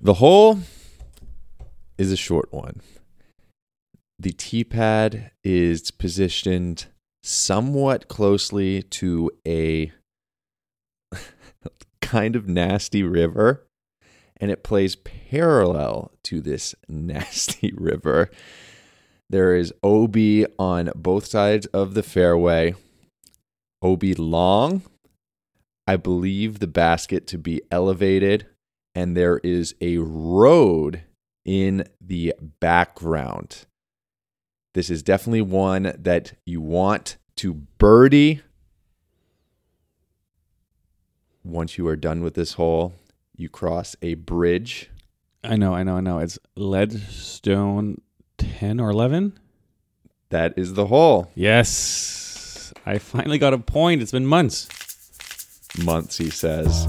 The hole is a short one. The tee pad is positioned somewhat closely to a kind of nasty river, and it plays parallel to this nasty river. There is OB on both sides of the fairway. OB long, I believe the basket to be elevated, and there is a road in the background. This is definitely one that you want to birdie. Once you are done with this hole, you cross a bridge. I know. It's Leadstone 10 or 11? That is the hole. Yes. I finally got a point. It's been months. Months, he says.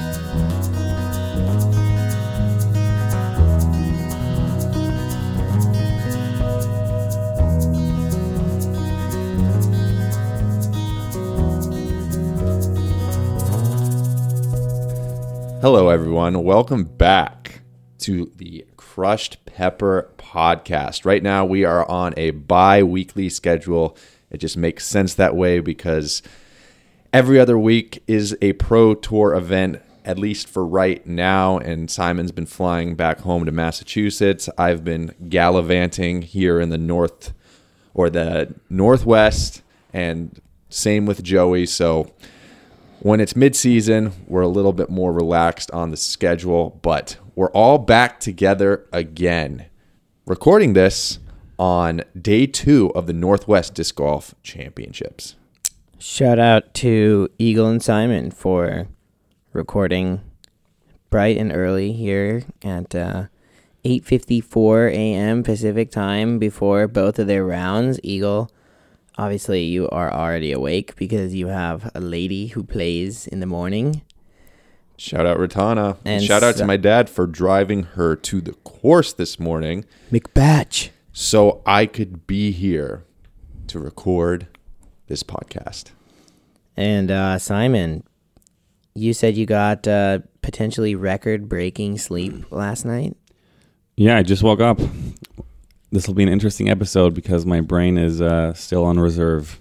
Hello, everyone. Welcome back to the Crushed Pepper podcast. Right now, we are on a bi-weekly schedule. It just makes sense that way because every other week is a pro tour event, at least for right now. And Simon's been flying back home to Massachusetts. I've been gallivanting here in the north or the northwest, and same with Joey. So when it's mid-season, we're a little bit more relaxed on the schedule, but we're all back together again, recording this on day 2 of the Northwest Disc Golf Championships. Shout out to Eagle and Simon for recording bright and early here at 8:54 a.m. Pacific time before both of their rounds. Eagle, obviously you are already awake because you have a lady who plays in the morning. Shout out Ratana. And shout out to my dad for driving her to the course this morning. McBatch. So I could be here to record this podcast. And Simon, you said you got potentially record-breaking sleep last night? Yeah, I just woke up. This will be an interesting episode because my brain is still on reserve.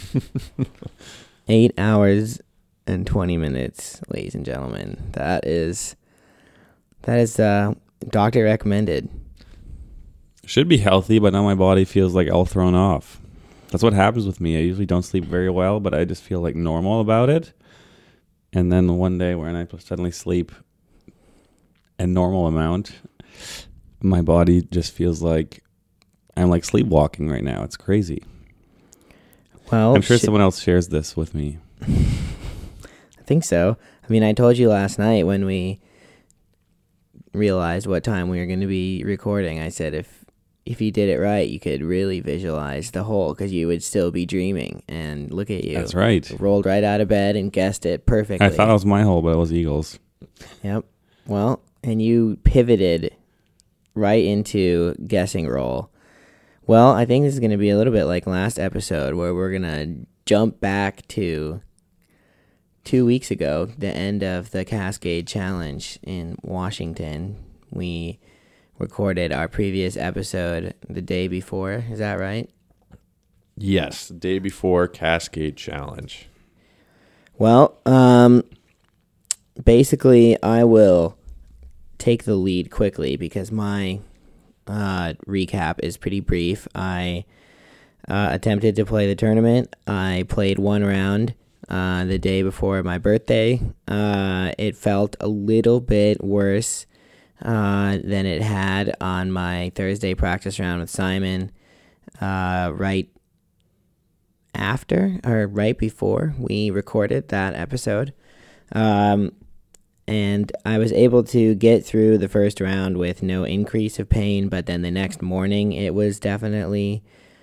8 hours and 20 minutes, ladies and gentlemen. That is doctor recommended. Should be healthy, but now my body feels like all thrown off. That's what happens with me. I usually don't sleep very well, but I just feel like normal about it. And then one day when I suddenly sleep a normal amount, my body just feels like I'm like sleepwalking right now. It's crazy. Well, I'm sure someone else shares this with me. I think so. I mean, I told you last night when we realized what time we were going to be recording, I said if you did it right, you could really visualize the hole because you would still be dreaming. And look at you. That's right. Rolled right out of bed and guessed it perfectly. I thought it was my hole, but it was Eagles. Yep. Well, and you pivoted right into guessing roll. Well, I think this is going to be a little bit like last episode where we're going to jump back to 2 weeks ago, the end of the Cascade Challenge in Washington. We recorded our previous episode the day before. Is that right? Yes, the day before Cascade Challenge. Well, basically, I will take the lead quickly because my recap is pretty brief. I attempted to play the tournament. I played one round the day before my birthday. It felt a little bit worse than it had on my Thursday practice round with Simon right after or right before we recorded that episode. And I was able to get through the first round with no increase of pain, but then the next morning it was definitely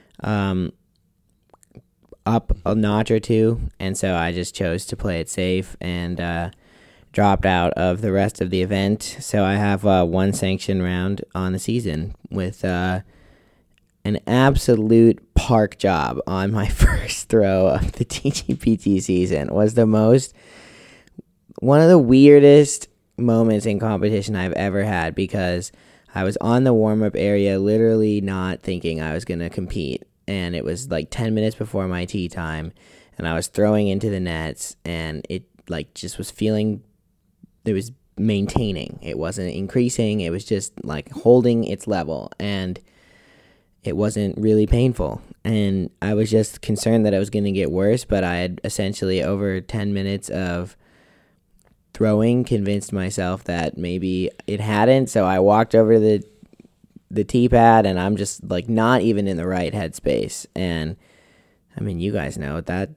up a notch or two, and so I just chose to play it safe and dropped out of the rest of the event. So I have one sanction round on the season with an absolute park job on my first throw of the TGPT season. It was one of the weirdest moments in competition I've ever had, because I was on the warm-up area literally not thinking I was going to compete, and it was like 10 minutes before my tee time, and I was throwing into the nets, and it like just was feeling, it was maintaining. It wasn't increasing. It was just like holding its level, and it wasn't really painful. And I was just concerned that it was going to get worse, but I had essentially over 10 minutes of throwing convinced myself that maybe it hadn't. So I walked over the tee pad, and I'm just like not even in the right headspace. And I mean, you guys know that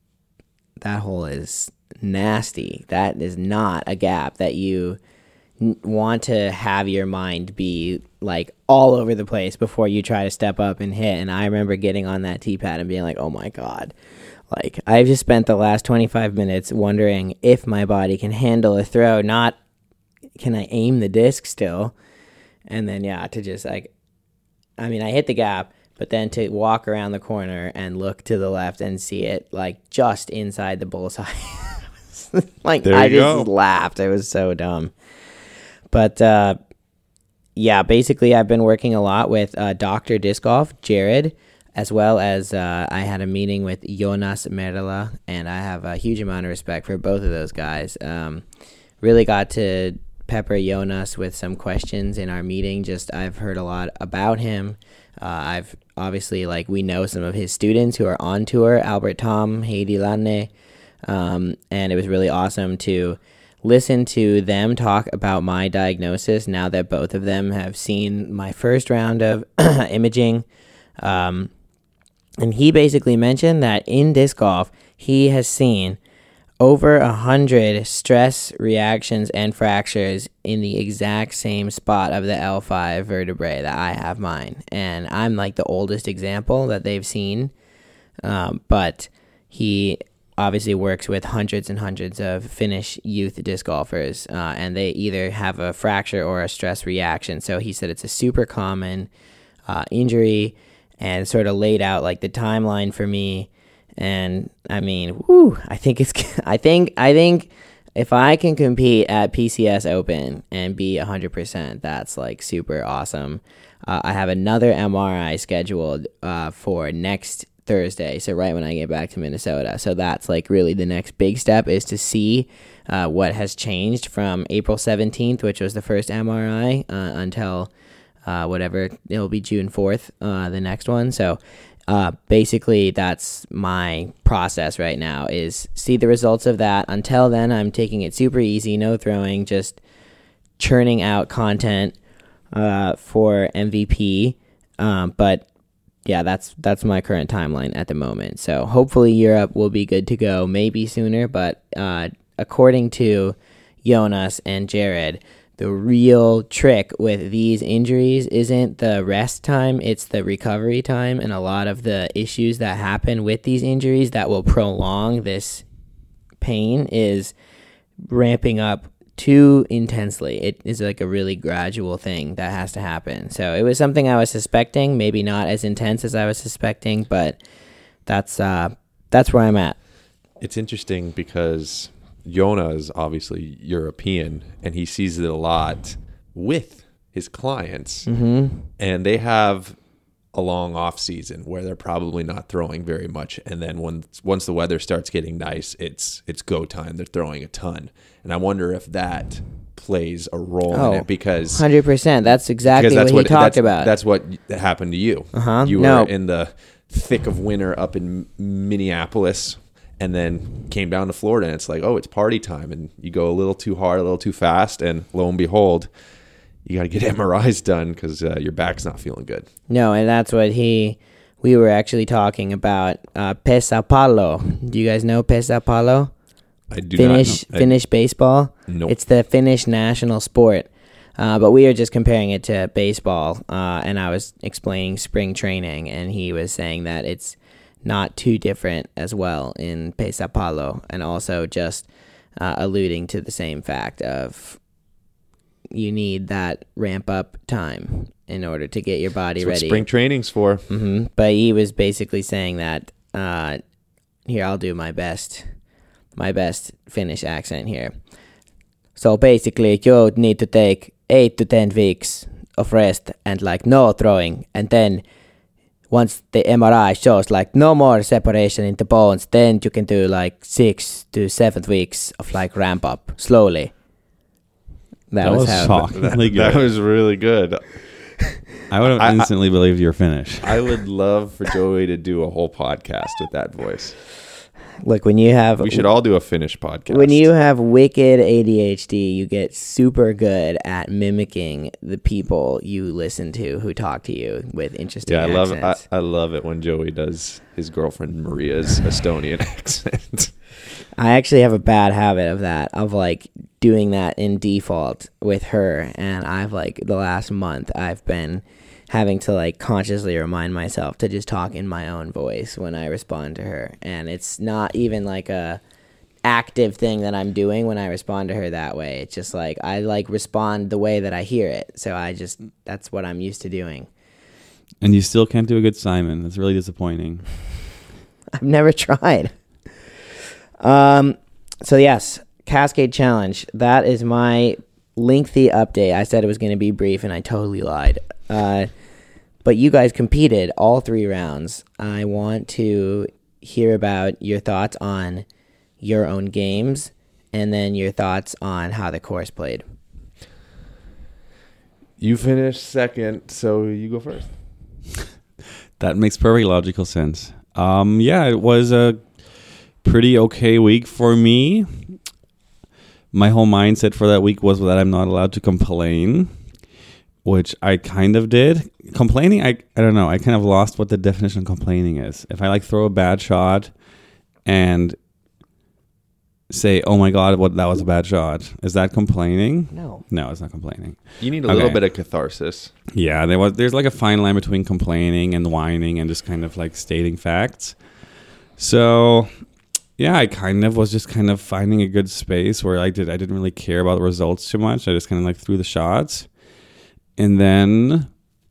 hole is nasty. That is not a gap that you want to have your mind be like all over the place before you try to step up and hit. And I remember getting on that tee pad and being like, oh my God, like I've just spent the last 25 minutes wondering if my body can handle a throw, not can I aim the disc still. And then to just like, I mean, I hit the gap, but then to walk around the corner and look to the left and see it like just inside the bullseye. Like I just laughed. It was so dumb. But basically I've been working a lot with Dr. Disc Golf, Jared, as well as I had a meeting with Jonas Merla, and I have a huge amount of respect for both of those guys. Really got to pepper Jonas with some questions in our meeting. Just I've heard a lot about him. I've obviously, like, we know some of his students who are on tour, Albert Tom, Heidi Lanne, and it was really awesome to listen to them talk about my diagnosis now that both of them have seen my first round of imaging. And he basically mentioned that in disc golf, he has seen over 100 stress reactions and fractures in the exact same spot of the L5 vertebrae that I have mine. And I'm like the oldest example that they've seen. But he obviously works with hundreds and hundreds of Finnish youth disc golfers, and they either have a fracture or a stress reaction. So he said it's a super common injury, and sort of laid out like the timeline for me. And I mean, I think if I can compete at PCS Open and be 100%, that's like super awesome. I have another MRI scheduled for next Thursday, so right when I get back to Minnesota. So that's like really the next big step, is to see what has changed from April 17th, which was the first MRI, until whatever, it'll be June 4th, the next one. So basically that's my process right now, is see the results of that. Until then, I'm taking it super easy, no throwing, just churning out content for MVP. But yeah, that's my current timeline at the moment. So hopefully Europe will be good to go, maybe sooner. But according to Jonas and Jared, the real trick with these injuries isn't the rest time, it's the recovery time. And a lot of the issues that happen with these injuries that will prolong this pain is ramping up too intensely. It is like a really gradual thing that has to happen. So it was something I was suspecting, maybe not as intense as I was suspecting, but that's where I'm at. It's interesting because Yona is obviously European, and he sees it a lot with his clients, and they have a long off season where they're probably not throwing very much, and then once the weather starts getting nice, it's go time. They're throwing a ton, and I wonder if that plays a role in it, because 100%. That's exactly what he talked about. That's what happened to you. You were in the thick of winter up in Minneapolis, and then came down to Florida, and it's like, oh, it's party time, and you go a little too hard, a little too fast, and lo and behold, you got to get MRIs done because your back's not feeling good. No, and that's what we were actually talking about. Pesäpallo. Do you guys know Pesäpallo? I do not know. Finnish baseball? Nope. It's the Finnish national sport. But we were just comparing it to baseball, and I was explaining spring training, and he was saying that it's not too different as well in Pesäpallo, and also just alluding to the same fact of you need that ramp up time in order to get your body That's ready. What spring training's for. But he was basically saying that, here, I'll do my best Finnish accent here. So basically, you need to take 8 to 10 weeks of rest and like no throwing, and then once the MRI shows like no more separation in the bones, then you can do like 6 to 7 weeks of like ramp up slowly. That was shockingly good. That was really good. I would have instantly believed your finish. I would love for Joey to do a whole podcast with that voice. Look, when you have... We should all do a Finnish podcast. When you have wicked ADHD, you get super good at mimicking the people you listen to who talk to you with interesting accents. I love it when Joey does his girlfriend Maria's Estonian accent. I actually have a bad habit of that, of like doing that in default with her. And I've like the last month, I've been having to like consciously remind myself to just talk in my own voice when I respond to her. And it's not even like a active thing that I'm doing when I respond to her that way. It's just like I like respond the way that I hear it. So that's what I'm used to doing. And you still can't do a good Simon. That's really disappointing. I've never tried. So yes, Cascade Challenge. That is my lengthy update. I said it was going to be brief and I totally lied. But you guys competed all 3 rounds. I want to hear about your thoughts on your own games and then your thoughts on how the course played. You finished second, so you go first. That makes perfect logical sense. Yeah, it was a pretty okay week for me. My whole mindset for that week was that I'm not allowed to complain, which I kind of did. Complaining, I don't know. I kind of lost what the definition of complaining is. If I like throw a bad shot and say, "Oh my God, that was a bad shot," is that complaining? No, it's not complaining. You need a little bit of catharsis. Yeah, there's like a fine line between complaining and whining and just kind of like stating facts. So yeah, I kind of was just kind of finding a good space where I didn't really care about the results too much. I just kind of like threw the shots. And then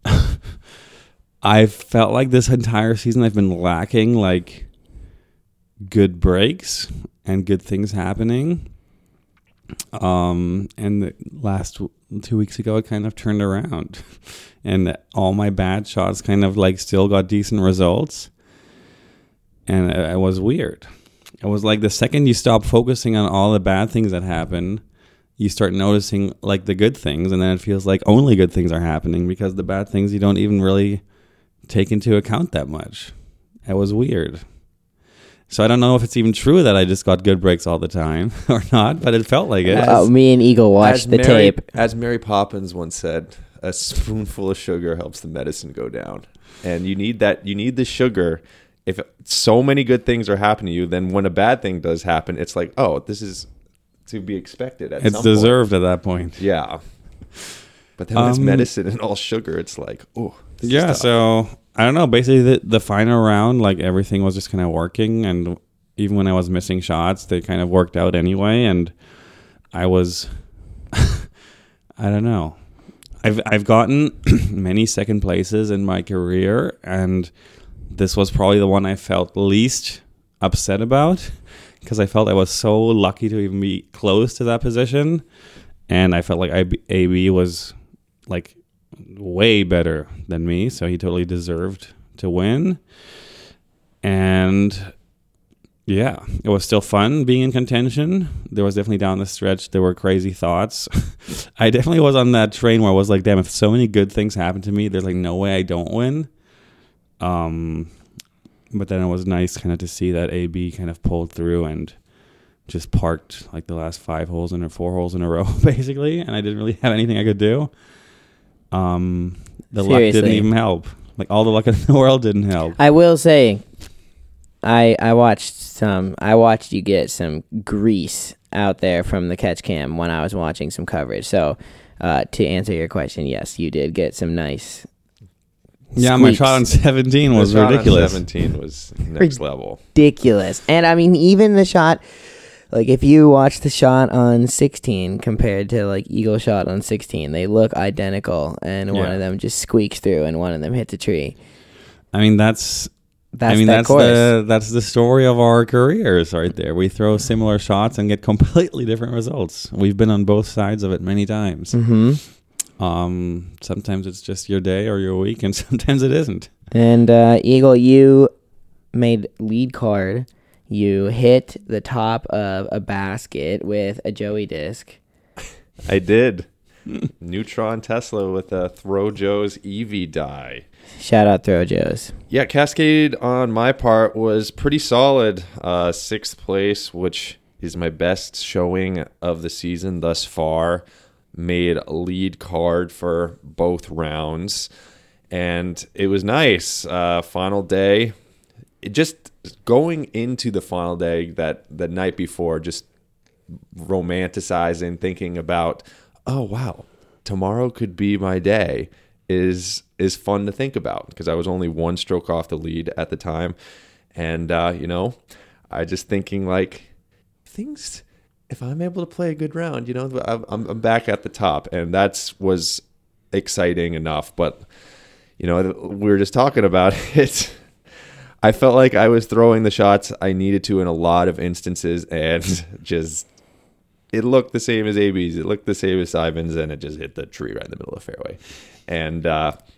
I felt like this entire season I've been lacking like good breaks and good things happening. And the last 2 weeks ago, it kind of turned around. And all my bad shots kind of like still got decent results. And it was weird. It was like the second you stop focusing on all the bad things that happen, you start noticing like the good things, and then it feels like only good things are happening because the bad things you don't even really take into account that much. It was weird. So I don't know if it's even true that I just got good breaks all the time or not, but it felt like it. Me and Eagle watched the tape. As Mary Poppins once said, a spoonful of sugar helps the medicine go down. And you need the sugar. If so many good things are happening to you, then when a bad thing does happen, it's like, oh, this is to be expected at some point. It's deserved at that point. Yeah. But then when it's medicine and all sugar, it's like, oh. Yeah, so I don't know. Basically, the final round, like everything was just kind of working. And even when I was missing shots, they kind of worked out anyway. And I was, I don't know. I've gotten many second places in my career, and this was probably the one I felt least upset about because I felt I was so lucky to even be close to that position. And I felt like AB was like way better than me, so he totally deserved to win. And yeah, it was still fun being in contention. There was definitely down the stretch, there were crazy thoughts. I definitely was on that train where I was like, damn, if so many good things happen to me, there's like no way I don't win. But then it was nice kind of to see that AB kind of pulled through and just parked like the last 4 holes in a row, basically. And I didn't really have anything I could do. The luck didn't even help. Like all the luck in the world didn't help. I will say, I watched you get some grease out there from the catch cam when I was watching some coverage. So to answer your question, yes, you did get some nice. Yeah, my shot on 17 was ridiculous. 17 was next level. Ridiculous. And I mean, even the shot, like if you watch the shot on 16 compared to like Eagle shot on 16, they look identical. And one of them just squeaks through and one of them hits a tree. I mean, that's That's course. that's the story of our careers right there. We throw similar shots and get completely different results. We've been on both sides of it many times. Mm-hmm. Sometimes it's just your day or your week, and sometimes it isn't. And Eagle, you made lead card. You hit the top of a basket with a Joey disc. I did. Neutron Tesla with a Throw Joe's Eevee die. Shout out Throw Joe's. Yeah, Cascade on my part was pretty solid. 6th place, which is my best showing of the season thus far. Made a lead card for both rounds. And it was nice. Final day. Just going into the final day, the night before, just romanticizing, thinking about, oh, wow, tomorrow could be my day is fun to think about because I was only 1 stroke off the lead at the time. And, I just thinking like things, if I'm able to play a good round, I'm back at the top. And was exciting enough. But, we were just talking about it. I felt like I was throwing the shots I needed to in a lot of instances and just it looked the same as AB's. It looked the same as Simon's, and it just hit the tree right in the middle of the fairway. And,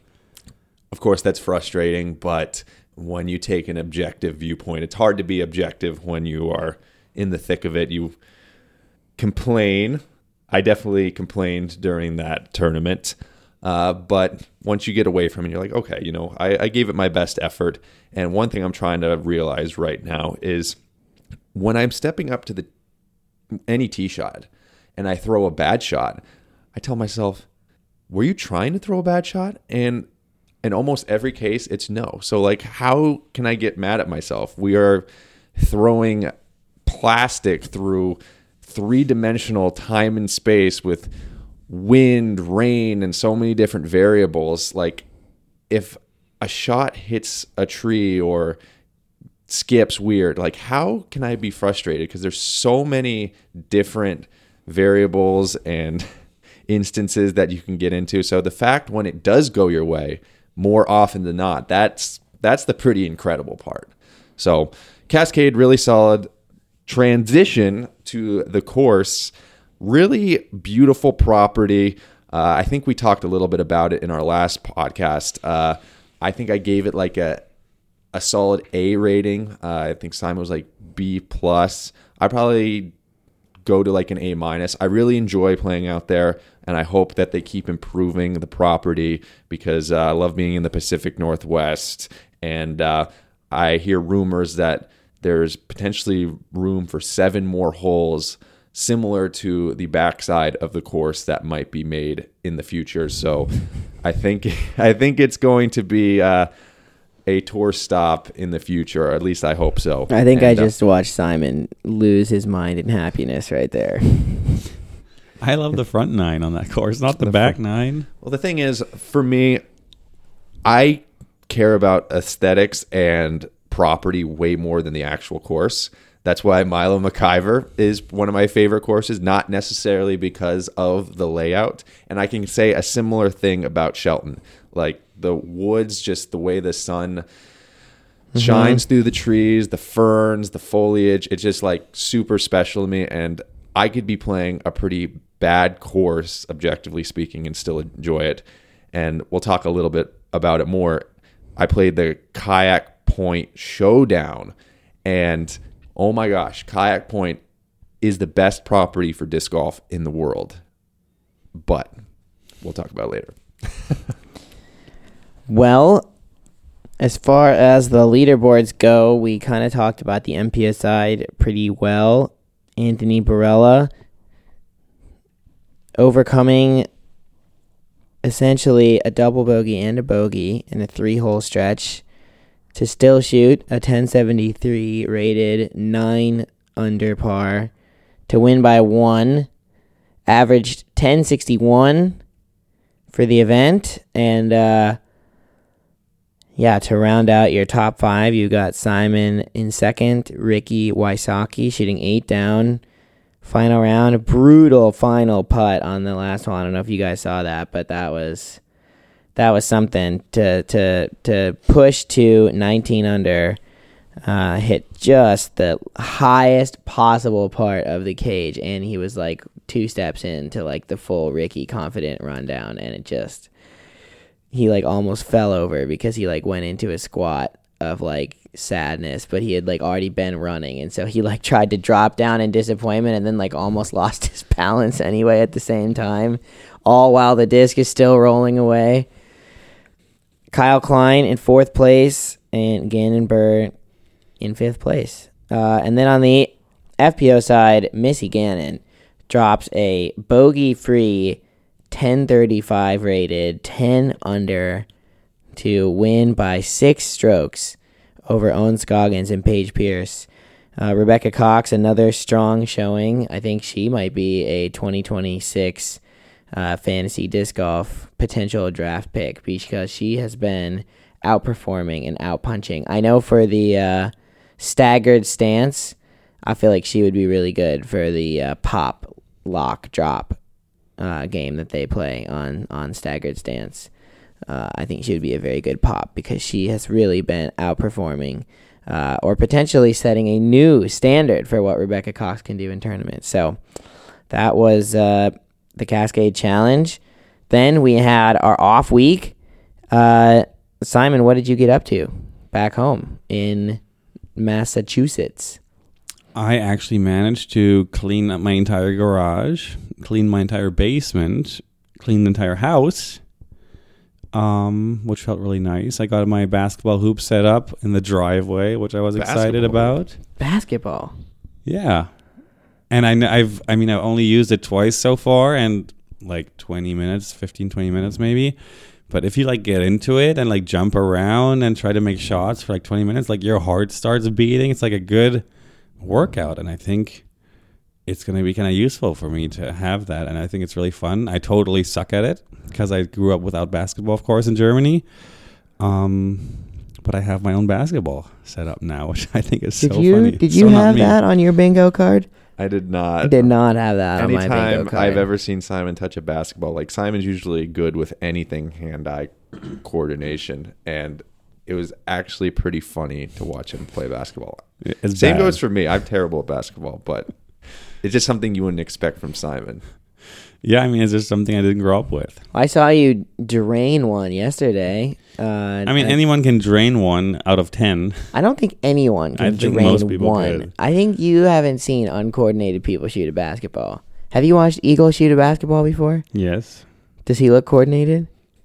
of course, that's frustrating, but when you take an objective viewpoint, it's hard to be objective when you are in the thick of it. You complain. I definitely complained during that tournament. But once you get away from it, you're like, okay, I gave it my best effort. And one thing I'm trying to realize right now is when I'm stepping up to any tee shot and I throw a bad shot, I tell myself, were you trying to throw a bad shot? And in almost every case, it's no. So like, how can I get mad at myself? We are throwing plastic through 3-dimensional time and space with wind, rain, and so many different variables. Like if a shot hits a tree or skips weird, like how can I be frustrated? Because there's so many different variables and instances that you can get into. So the fact when it does go your way more often than not, that's the pretty incredible part. So Cascade, really solid. Transition to the course, really beautiful property. I think we talked a little bit about it in our last podcast. I think I gave it like a solid A rating. I think Simon was like B+. I probably go to like an A-. I really enjoy playing out there, and I hope that they keep improving the property because I love being in the Pacific Northwest. And I hear rumors that there's potentially room for 7 more holes similar to the backside of the course that might be made in the future. So I think it's going to be a tour stop in the future, or at least I hope so. I think I just watched Simon lose his mind in happiness right there. I love the front 9 on that course, not the back 9. Well, the thing is, for me, I care about aesthetics and property way more than the actual course. That's why Milo McIver is one of my favorite courses, not necessarily because of the layout. And I can say a similar thing about Shelton. Like the woods, just the way the sun shines through the trees, the ferns, the foliage, it's just like super special to me. And I could be playing a pretty bad course, objectively speaking, and still enjoy it. And we'll talk a little bit about it more. I played the Kayak Point Showdown, and oh my gosh, Kayak Point is the best property for disc golf in the world. But we'll talk about it later. Well, as far as the leaderboards go, we kind of talked about the MPS side pretty well. Anthony Barella overcoming essentially a double bogey and a bogey in a 3-hole stretch to still shoot a 1073 rated 9 under par to win by 1, averaged 1061 for the event. And to round out your top 5, you got Simon in second, Ricky Wysocki shooting 8 down. Final round, a brutal final putt on the last one. I don't know if you guys saw that, but that was that was something to push to 19 under. Hit just the highest possible part of the cage, and he was like 2 steps into like the full Ricky confident rundown, and he like almost fell over because he like went into a squat of like sadness, but he had like already been running, and so he like tried to drop down in disappointment and then like almost lost his balance anyway at the same time, all while the disc is still rolling away. Kyle Klein in 4th place and Gannon Burr in 5th place. And then on the FPO side, Missy Gannon drops a bogey-free 1035 rated 10 under to win by 6 strokes over Owen Scoggins and Paige Pierce. Rebecca Cox, another strong showing. I think she might be a 2026 fantasy disc golf potential draft pick because she has been outperforming and outpunching. I know for the staggered stance, I feel like she would be really good for the pop, lock, drop game that they play on staggered stance. I think she would be a very good pop because she has really been outperforming or potentially setting a new standard for what Rebecca Cox can do in tournaments. So that was the Cascade Challenge. Then we had our off week. Simon, what did you get up to back home in Massachusetts? I actually managed to clean up my entire garage, clean my entire basement, clean the entire house, which felt really nice. I got my basketball hoop set up in the driveway, which I was excited about. Basketball? Yeah. And I've only used it twice so far, and like 20 minutes, 15, 20 minutes maybe. But if you like get into it and like jump around and try to make shots for like 20 minutes, like your heart starts beating. It's like a good workout, and I think it's going to be kind of useful for me to have that, and I think it's really fun. I totally suck at it because I grew up without basketball, of course, in Germany. But I have my own basketball set up now, which I think is so funny. Did you have that on your bingo card? I did not. I did not have that on my bingo card. Anytime I've ever seen Simon touch a basketball, like Simon's usually good with anything hand-eye coordination, and it was actually pretty funny to watch him play basketball. Same goes for me. I'm terrible at basketball, but it's just something you wouldn't expect from Simon. Yeah, I mean, it's just something I didn't grow up with. I saw you drain one yesterday. Anyone can drain one out of 10. I don't think anyone can drain one. Could. I think you haven't seen uncoordinated people shoot a basketball. Have you watched Eagle shoot a basketball before? Yes. Does he look coordinated?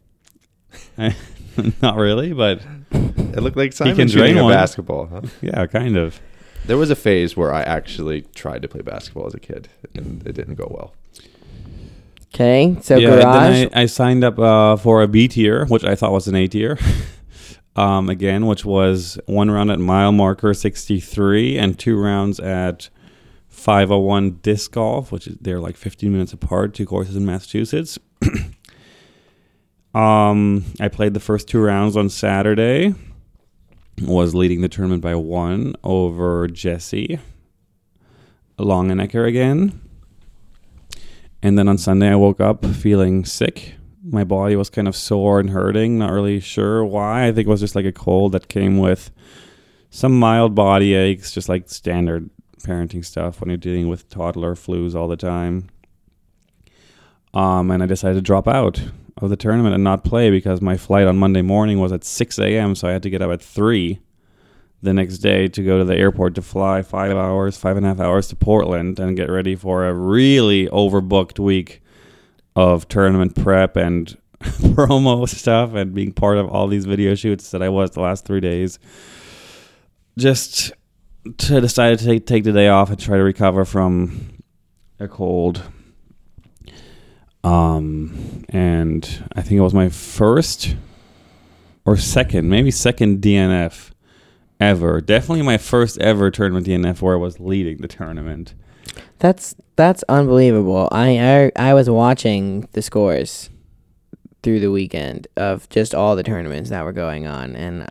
Not really, but it looked like Simon can shooting drain a one. basketball. Huh? Yeah, kind of. There was a phase where I actually tried to play basketball as a kid, and it didn't go well. Okay, so yeah, garage. Then I signed up for a B tier, which I thought was an A tier. Again, which was 1 round at mile marker 63 and 2 rounds at 501 disc golf, which they're like 15 minutes apart, 2 courses in Massachusetts. I played the first 2 rounds on Saturday. Was leading the tournament by 1 over Jesse Longenecker again. And then on Sunday, I woke up feeling sick. My body was kind of sore and hurting. Not really sure why. I think it was just like a cold that came with some mild body aches, just like standard parenting stuff when you're dealing with toddler flus all the time. And I decided to drop out of the tournament and not play because my flight on Monday morning was at 6 a.m., so I had to get up at 3 the next day to go to the airport to fly 5.5 hours to Portland and get ready for a really overbooked week of tournament prep and promo stuff and being part of all these video shoots that I was the last 3 days. Just to decide to take the day off and try to recover from a cold. And I think it was my first or second DNF ever. Definitely my first ever tournament DNF where I was leading the tournament. That's unbelievable. I was watching the scores through the weekend of just all the tournaments that were going on, and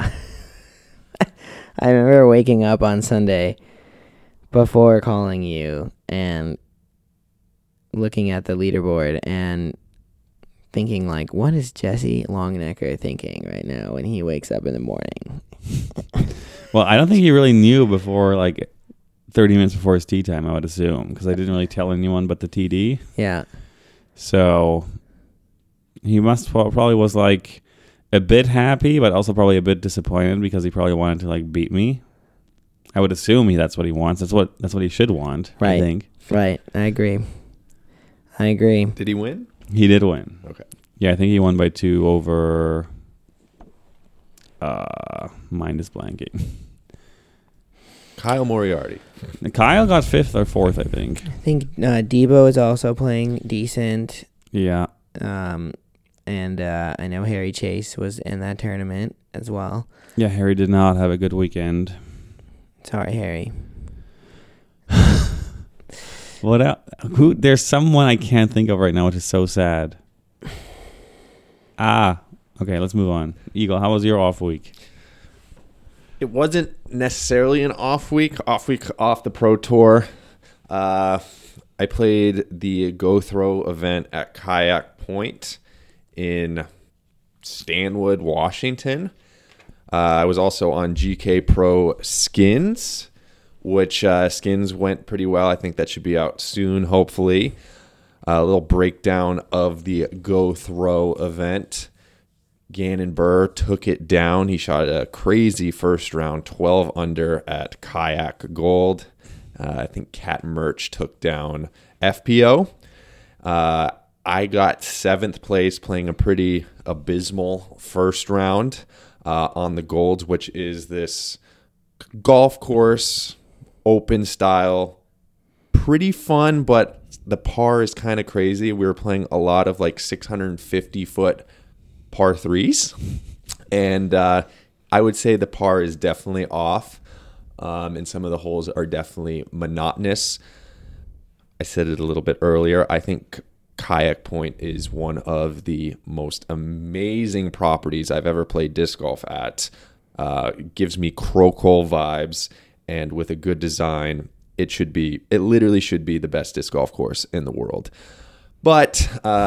I remember waking up on Sunday before calling you and looking at the leaderboard and thinking like, what is Jesse Longnecker thinking right now when he wakes up in the morning? Well, I don't think he really knew before, like 30 minutes before his tee time, I would assume, because I didn't really tell anyone but the TD. Yeah. So he probably was like a bit happy, but also probably a bit disappointed because he probably wanted to like beat me. I would assume that's what he wants. That's what he should want. Right. I think. Right. I agree. Did he win? He did win. Okay. Yeah, I think he won by 2 over. Mind is blanking. Kyle Moriarty. Kyle got 5th or 4th, I think. I think Debo is also playing decent. Yeah. And I know Harry Chase was in that tournament as well. Yeah, Harry did not have a good weekend. Sorry, Harry. What else? There's someone I can't think of right now, which is so sad. Okay, let's move on. Eagle, how was your off week? It wasn't necessarily an off week off the Pro Tour. I played the Go Throw event at Kayak Point in Stanwood, Washington. I was also on GK Pro Skins, which Skins went pretty well. I think that should be out soon, hopefully. A little breakdown of the Go Throw event. Gannon Burr took it down. He shot a crazy first round, 12 under at Kayak Gold. I think Cat Merch took down FPO. I got 7th place playing a pretty abysmal first round on the Golds, which is this golf course, open style, pretty fun, but the par is kind of crazy. We were playing a lot of like 650-foot par 3s, and I would say the par is definitely off, and some of the holes are definitely monotonous. I said it a little bit earlier. I think Kayak Point is one of the most amazing properties I've ever played disc golf at. Gives me Croak Hole vibes, and with a good design, it literally should be the best disc golf course in the world. But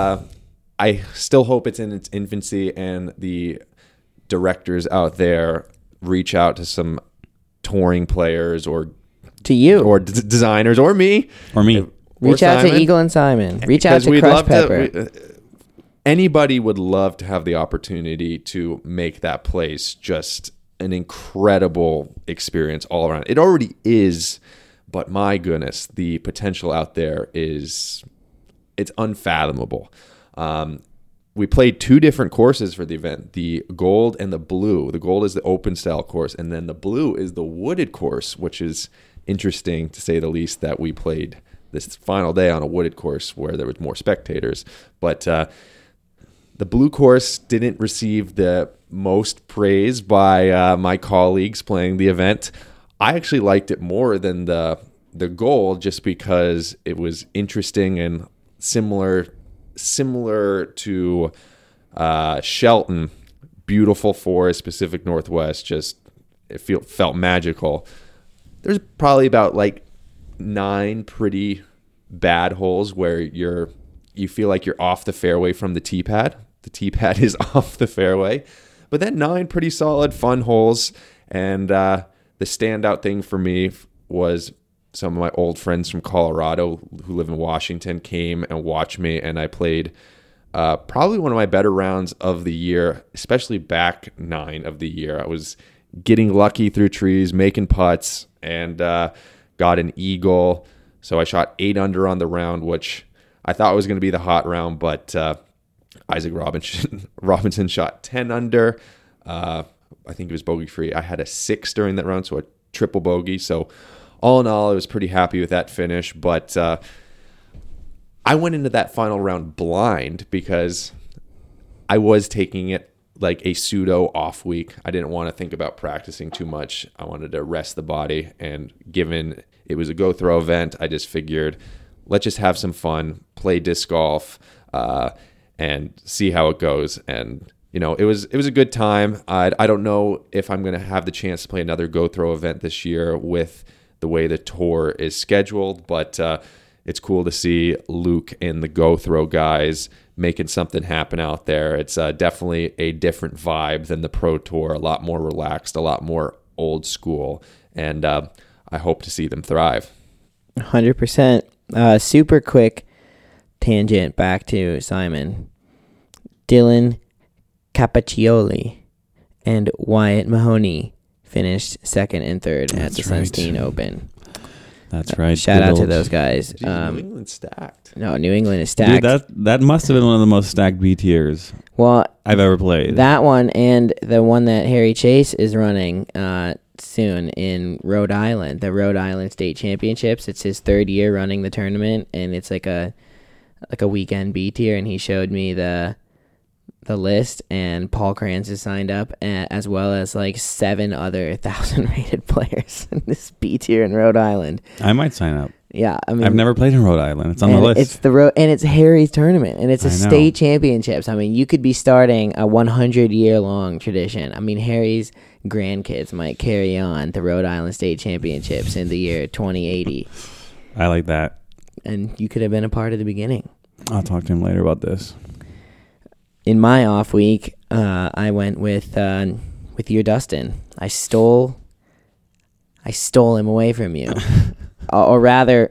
I still hope it's in its infancy, and the directors out there reach out to some touring players or to you or designers or me. Reach out to Eagle and Simon. Reach out to Crush Pepper. Anybody would love to have the opportunity to make that place just an incredible experience all around. It already is, but my goodness, the potential out there it's unfathomable. We played 2 different courses for the event, the Gold and the Blue. The Gold is the open style course, and then the Blue is the wooded course, which is interesting to say the least that we played this final day on a wooded course where there was more spectators. But the Blue course didn't receive the most praise by my colleagues playing the event. I actually liked it more than the Gold just because it was interesting and similar to Shelton. Beautiful forest, Pacific Northwest, just it felt magical. There's probably about like 9 pretty bad holes where you feel like you're off the fairway from the tee pad. The tee pad is off the fairway, but then 9 pretty solid fun holes. And the standout thing for me was some of my old friends from Colorado who live in Washington came and watched me, and I played probably one of my better rounds of the year, especially back 9 of the year. I was getting lucky through trees, making putts, and got an eagle. So I shot 8 under on the round, which I thought was going to be the hot round, but Isaac Robinson shot 10 under. I think it was bogey free. I had a 6 during that round, so a triple bogey. So all in all, I was pretty happy with that finish, but I went into that final round blind because I was taking it like a pseudo off week. I didn't want to think about practicing too much. I wanted to rest the body, and given it was a Go Throw event, I just figured let's just have some fun, play disc golf, and see how it goes. And it was a good time. I don't know if I'm going to have the chance to play another Go Throw event this year with the way the tour is scheduled, but it's cool to see Luke and the Go Throw guys making something happen out there. It's definitely a different vibe than the Pro Tour, a lot more relaxed, a lot more old school, and I hope to see them thrive. 100%. Super quick tangent back to Simon. Dylan Capaccioli and Wyatt Mahoney finished second and third at the Sunstein Open. That's right. Shout out to those guys. Jeez, New England's stacked. No, New England is stacked. Dude, that must have been one of the most stacked B tiers well, I've ever played. that one and the one that Harry Chase is running soon in Rhode Island, the Rhode Island State Championships. It's his third year running the tournament, and it's like a weekend B tier. And he showed me the list, and Paul Kranz is signed up, as well as like 7 other 1,000 rated players in this B tier in Rhode Island. I might sign up. Yeah, I mean, I've never played in Rhode Island. It's on the list. It's and it's Harry's tournament, and it's a I know. state championships. I mean, you could be starting a 100-year-long tradition. I mean, Harry's grandkids might carry on the Rhode Island State Championships in the year 2080, I like that. and you could have been a part of the beginning. I'll talk to him later about this. In my off week, I went with your Dustin. I stole him away from you, or rather,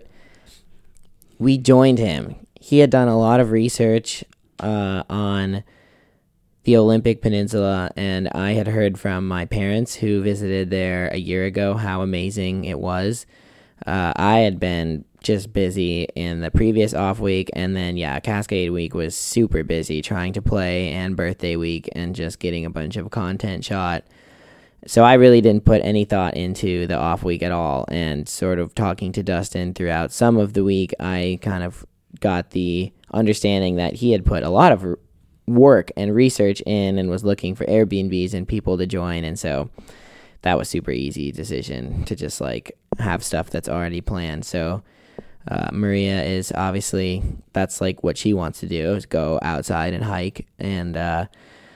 we joined him. He had done a lot of research on the Olympic Peninsula, and I had heard from my parents who visited there a year ago how amazing it was. I had been just busy in the previous off week, and then Cascade week was super busy trying to play, and birthday week, and just getting a bunch of content shot. So I really didn't put any thought into the off week at all, and sort of talking to Dustin throughout some of the week, I kind of got the understanding that he had put a lot of work and research in and was looking for Airbnbs and people to join, and so that was super easy decision to just like have stuff that's already planned. So Maria is obviously, that's like what she wants to do, is go outside and hike. And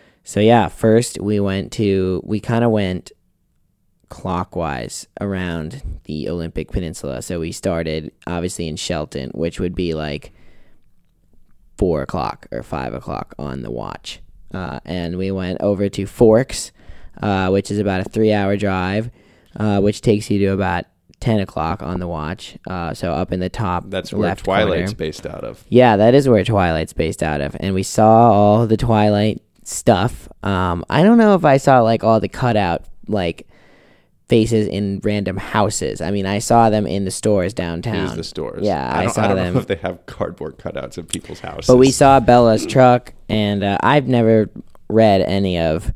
first we kind of went clockwise around the Olympic Peninsula. So we started obviously in Shelton, which would be like 4 o'clock or 5 o'clock on the watch. And we went over to Forks, which is about a 3-hour drive, which takes you to about 10 o'clock on the watch. So up in the top That's where left Twilight's corner. based out of. Yeah, that is where Twilight's based out of. And we saw all the Twilight stuff. I don't know if I saw like all the cutout like faces in random houses. I mean, I saw them in the stores downtown. Use the stores. Yeah, I saw don't them. know if they have cardboard cutouts in people's houses. But we saw Bella's truck, and I've never read any of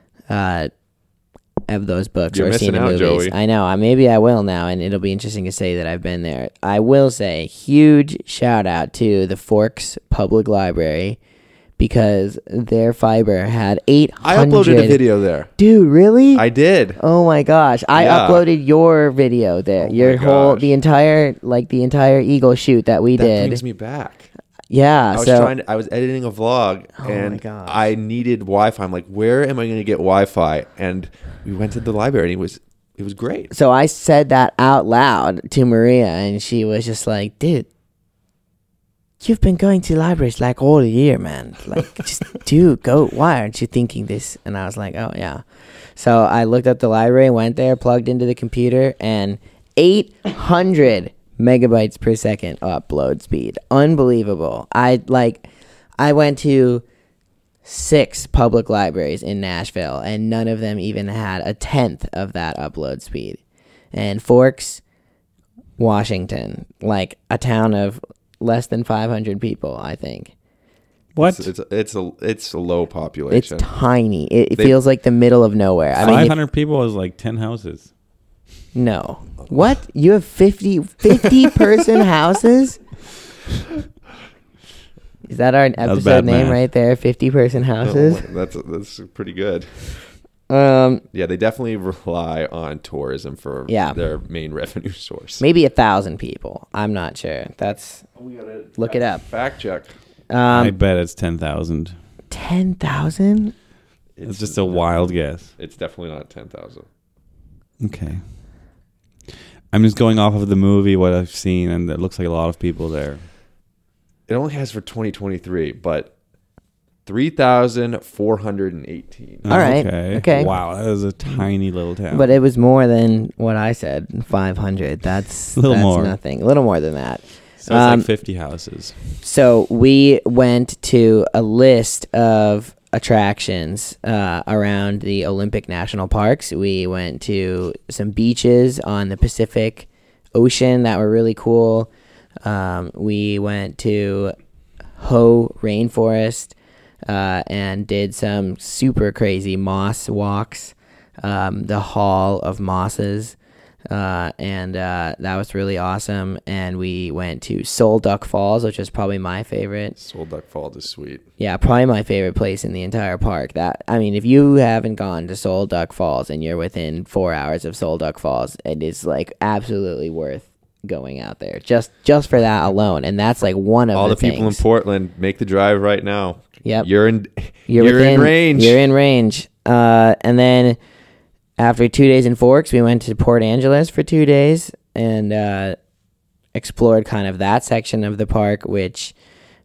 those books You're or seen missing the out, movies. Joey. I know. Maybe I will now, and it'll be interesting to say that I've been there. I will say huge shout out to the Forks Public Library, because their fiber had 800. I uploaded a video there. Dude, really? I did. Oh my gosh! I Yeah. uploaded your video there. Oh Your my whole, gosh. the entire Eagle shoot that we That did. brings me back. Yeah. I was editing a vlog, Oh my and gosh. I needed Wi-Fi. I'm like, where am I going to get Wi-Fi? And we went to the library, and it was great. So I said that out loud to Maria, and she was just like, dude, you've been going to libraries like all year, man. Like, just go. Why aren't you thinking this? And I was like, oh, yeah. So I looked up the library, went there, plugged into the computer, and 800 megabytes per second upload speed. Unbelievable. I went to 6 public libraries in Nashville, and none of them even had a tenth of that upload speed. And Forks, Washington, like a town of less than 500 people, I think. What? It's a low It's population. tiny. It They- feels like the middle of nowhere. I mean, 500 people is like 10 houses. no. What? You have 50 person houses? Is that our was episode bad name math. right there? 50 person houses? That's pretty good. Um, Yeah, they definitely rely on tourism for Yeah. their main revenue source. maybe 1,000 people. I'm not sure. Look it up. Fact check. I bet it's 10,000. 10,000? It's just a wild guess. It's definitely not 10,000. Okay. I'm just going off of the movie, what I've seen, and it looks like a lot of people there. It only has for 2023, but 3,418. All right. Okay. Wow, that is a tiny little town. But it was more than what I said, 500. That's Little that's more. nothing. A little more than that. so it's like 50 houses. So we went to a list of attractions around the Olympic National Parks. We went to some beaches on the Pacific Ocean that were really cool. We went to Hoh Rainforest and did some super crazy moss walks, the Hall of Mosses. And that was really awesome. And we went to Sol Duck Falls, which was probably my favorite. Sol Duck Falls is sweet. Yeah, probably my favorite place in the entire park. If you haven't gone to Sol Duck Falls and you're within 4 hours of Sol Duck Falls, it is like absolutely worth going out there just for that alone. And that's like one of all the things. people in Portland, make the drive right now. Yep. You're in within, range. You're in range. And then after 2 days in Forks, we went to Port Angeles for 2 days and explored kind of that section of the park, which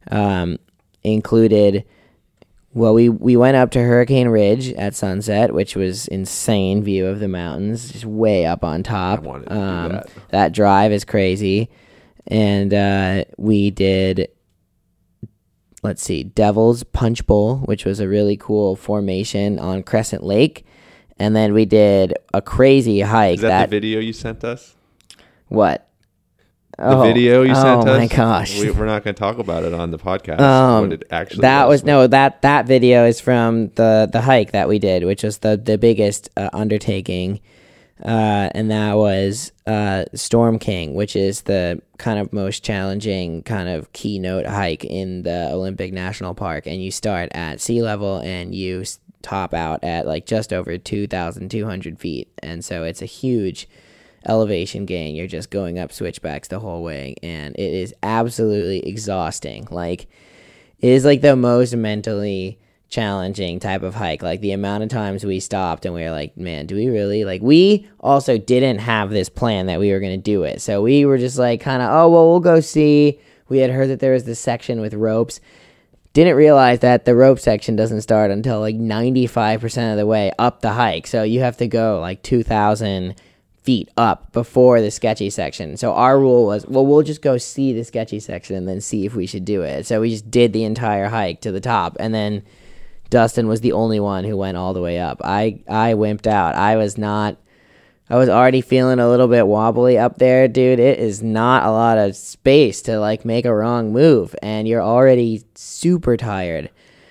included, well, we went up to Hurricane Ridge at sunset, which was insane view of the mountains, just way up on top. I wanted to do that. That drive is crazy. And we did, let's see, Devil's Punch Bowl, which was a really cool formation on Crescent Lake. And then we did a crazy hike. Is that the video you sent us? What? The video you sent us? Oh my gosh. We're not going to talk about it on the podcast. What it actually that video is from the hike that we did, which was the biggest undertaking. And that was Storm King, which is the kind of most challenging kind of keynote hike in the Olympic National Park. And you start at sea level and you top out at like just over 2,200 feet. And so it's a huge elevation gain. You're just going up switchbacks the whole way. And it is absolutely exhausting. Like, it is like the most mentally challenging type of hike. Like, the amount of times we stopped and we were like, man, do we really? Like, we also didn't have this plan that we were going to do it. So we were just like kind of, oh, well, we'll go see. We had heard that there was this section with ropes. Didn't realize that the rope section doesn't start until like 95% of the way up the hike. So you have to go like 2,000 feet up before the sketchy section. So our rule was, well, we'll just go see the sketchy section and then see if we should do it. So we just did the entire hike to the top. And then Dustin was the only one who went all the way up. I wimped out. I was already feeling a little bit wobbly up there, dude. It is not a lot of space to like make a wrong move, and you're already super tired.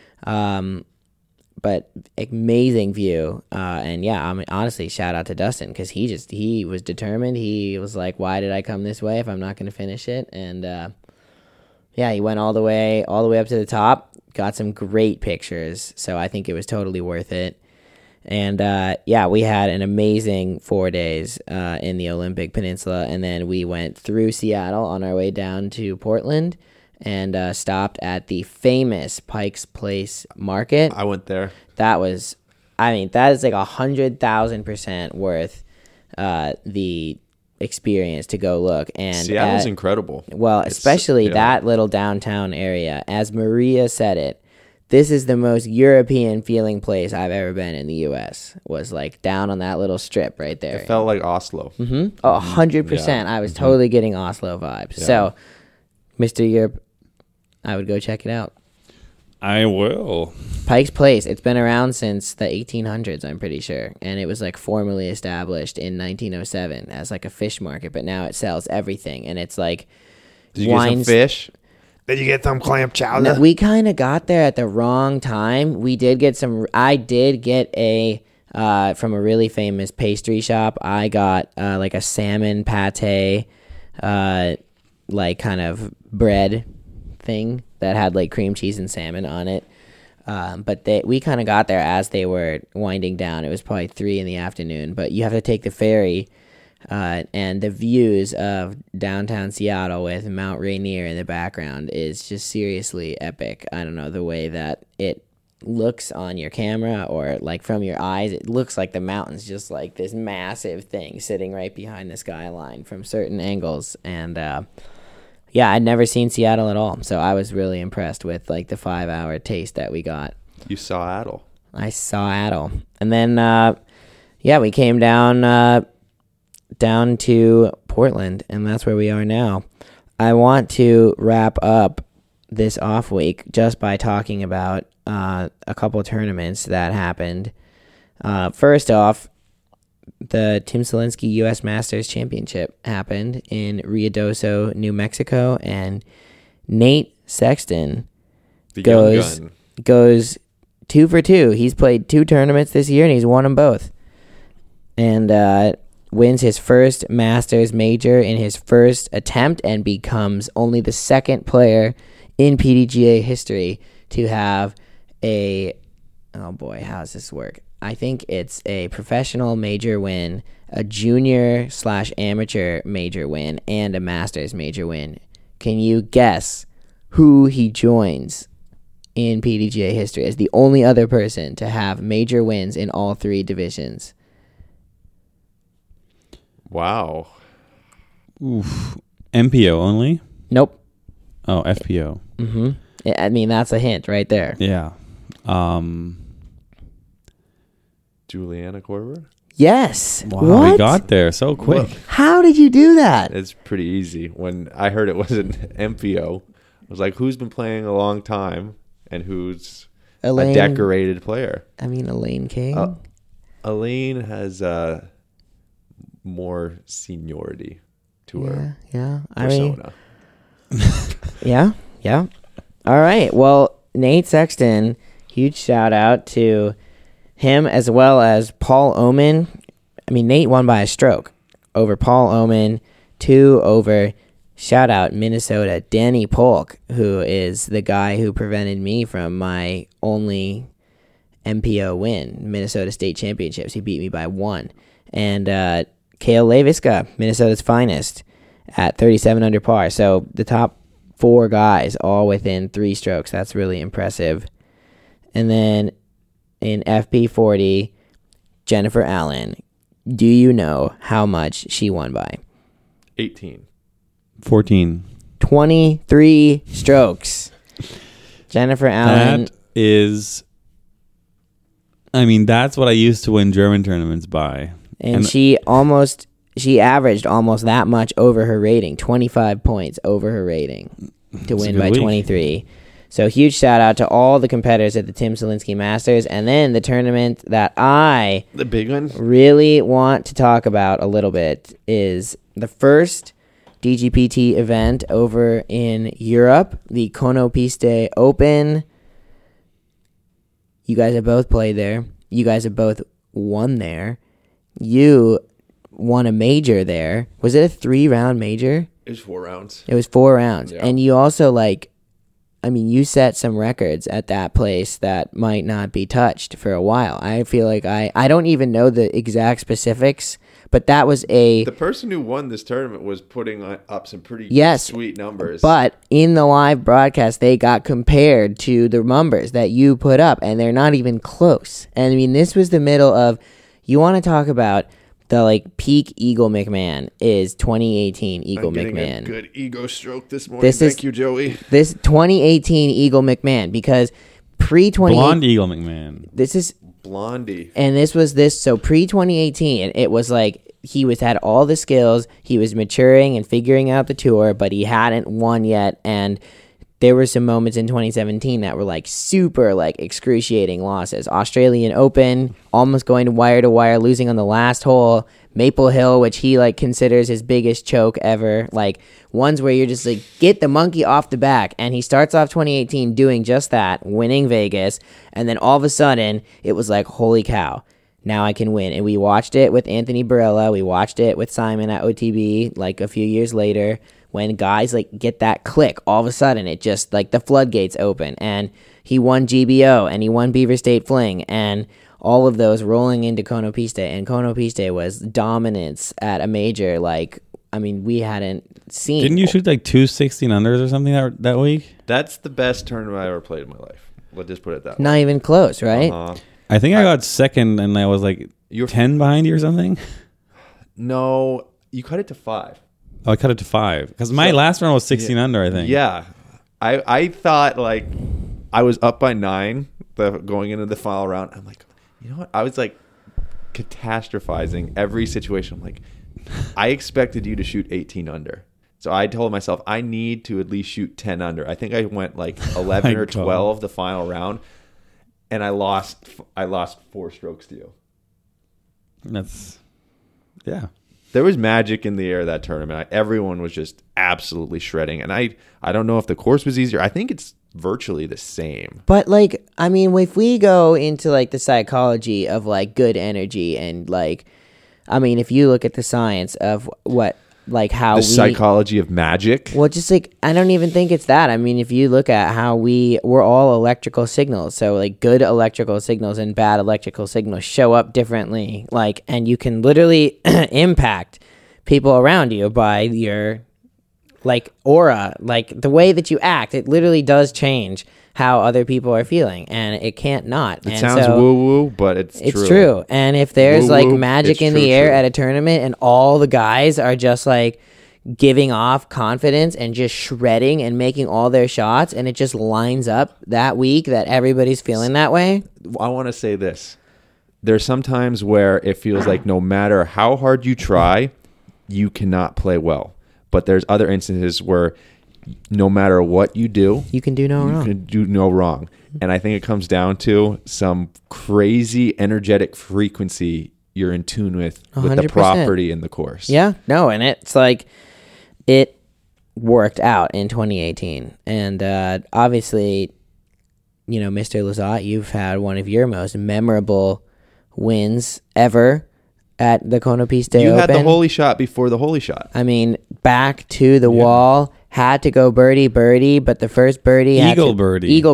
But amazing view. And yeah, I mean, honestly, shout out to Dustin because he was determined. He was like, why did I come this way if I'm not going to finish it? And yeah, he went all the way up to the top, got some great pictures. So I think it was totally worth it. And yeah, we had an amazing 4 days in the Olympic Peninsula, and then we went through Seattle on our way down to Portland and stopped at the famous Pike's Place Market. I went there. That is like 100,000% worth the experience to go look. And Seattle's incredible. Well, especially that little downtown area. As Maria said it, this is the most European feeling place I've ever been in the U.S. Was like down on that little strip right there. It felt like Oslo. Mm-hmm. Oh, 100%. Yeah. I was totally getting Oslo vibes. Yeah. So, Mr. Europe, I would go check it out. I will. Pike's Place. It's been around since the 1800s, I'm pretty sure. And it was like formally established in 1907 as like a fish market. But now it sells everything. And it's like Did you get some fish? Did you get some clam chowder? No, we kind of got there at the wrong time. We did get some. I did get a from a really famous pastry shop. I got like a salmon pate, like kind of bread thing that had like cream cheese and salmon on it. But we kind of got there as they were winding down. It was probably 3 p.m. But you have to take the ferry. And the views of downtown Seattle with Mount Rainier in the background is just seriously epic. I don't know, the way that it looks on your camera or like from your eyes, it looks like the mountain's just like this massive thing sitting right behind the skyline from certain angles. And yeah, yeah, I'd never seen Seattle at all, so I was really impressed with like the 5-hour taste that we got. You saw Adel. I saw Adel, and then we came down to Portland, and that's where we are now. I want to wrap up this off week just by talking about a couple of tournaments that happened. First off, the Tim Selinsky U.S. Masters Championship happened in Ruidoso, New Mexico, and Nate Sexton goes 2 for 2. He's played 2 tournaments this year, and he's won them both. And wins his first Masters major in his first attempt and becomes only the second player in PDGA history to have how does this work? I think it's a professional major win, a junior/amateur major win, and a Masters major win. Can you guess who he joins in PDGA history as the only other person to have major wins in all 3 divisions? Wow. Oof. MPO only? Nope. Oh, FPO. Mm-hmm. I mean, that's a hint right there. Yeah. Juliana Korver? Yes. Wow, What? we got there so quick. How did you do that? It's pretty easy. When I heard it wasn't MPO, I was like, who's been playing a long time and who's Elaine, a decorated player? I mean, Elaine King. Elaine has more seniority to her Yeah. persona. Yeah. All right. Well, Nate Sexton, huge shout out to him as well as Paul Oman. I mean, Nate won by a stroke over Paul Oman, 2 over, shout out, Minnesota, Danny Polk, who is the guy who prevented me from my only MPO win, Minnesota State Championships. He beat me by 1. And Kale Leviska, Minnesota's finest, at 37 under par. So the top 4 guys all within 3 strokes. That's really impressive. And then in FP40, Jennifer Allen. Do you know how much she won by? 18. 14. 23 strokes. Jennifer Allen. That is... I mean, that's what I used to win German tournaments by. And she averaged almost that much over her rating, 25 points over her rating to win by 23. So huge shout out to all the competitors at the Tim Selinsky Masters. And then the tournament that the big one, really want to talk about a little bit is the first DGPT event over in Europe, the Konopiste Open. You guys have both played there. You guys have both won there. You won a major there. Was it a 3-round major? it was 4 rounds. It was 4 rounds. Yeah. And you also you set some records at that place that might not be touched for a while. I feel like I don't even know the exact specifics, but that was The person who won this tournament was putting up some pretty sweet numbers. But in the live broadcast, they got compared to the numbers that you put up, and they're not even close. And I mean, this was the middle of, you want to talk about the peak Eagle McMahon is 2018 Eagle I'm getting McMahon. a good ego stroke this morning. Thank you, Joey. This 2018 Eagle McMahon, because pre-2018 Blonde Eagle McMahon. This is Blondie. And this was so pre-2018, it was like he had all the skills, he was maturing and figuring out the tour, but he hadn't won yet. And there were some moments in 2017 that were super excruciating losses. Australian Open, almost going to wire, losing on the last hole. Maple Hill, which he considers his biggest choke ever. Ones where you're just get the monkey off the back. And he starts off 2018 doing just that, winning Vegas. And then all of a sudden, it was holy cow, now I can win. And we watched it with Anthony Barella. We watched it with Simon at OTB a few years later. When guys get that click, all of a sudden it just the floodgates open, and he won GBO and he won Beaver State Fling, and all of those rolling into Konopiste, and Konopiste was dominance at a major we hadn't seen. Didn't you shoot 216 unders or something that week? That's the best tournament I ever played in my life. Let's just put it that way. Not even close, right? I think I got second, and I was You're 10 behind you or something. No, you cut it to 5. Oh, I cut it to 5 because my last round was 16 under. I think. Yeah, I thought like I was up by 9 going into the final round. I'm like, you know what? I was like catastrophizing every situation. I'm like, I expected you to shoot 18 under. So I told myself I need to at least shoot 10 under. I think I went like 11 or 12 the final round, and I lost 4 strokes to you. That's yeah. There was magic in the air that tournament. Everyone was just absolutely shredding, and I don't know if the course was easier. I think it's virtually the same. But like, I mean, if we go into like the psychology of like good energy and like, I mean, if you look at the science of what like how The psychology of magic. well, just like I don't even think it's that. I mean, if you look at how we're all electrical signals, so like good electrical signals and bad electrical signals show up differently. Like, and you can literally impact people around you by your like aura, like the way that you act. It literally does change how other people are feeling, and it can't not. It sounds woo-woo, but it's true. And if there's like Woo-woo, magic it's in the true, air true. at a tournament and all the guys are just like giving off confidence and just shredding and making all their shots, and it just lines up that week that everybody's feeling that way. I want to say this. There's some times where it feels like no matter how hard you try, you cannot play well. But there's other instances where no matter what you do, You can do no you wrong. can do no wrong. And I think it comes down to some crazy energetic frequency you're in tune with the 100%. property in the course. Yeah, no, and it's like it worked out in 2018, and obviously, you know, Mr. Lazat, you've had one of your most memorable wins ever at the Kona Piste You Open. had the holy shot before the holy shot. I mean, back to the wall, had to go birdie, but the first birdie Eagle birdie. Eagle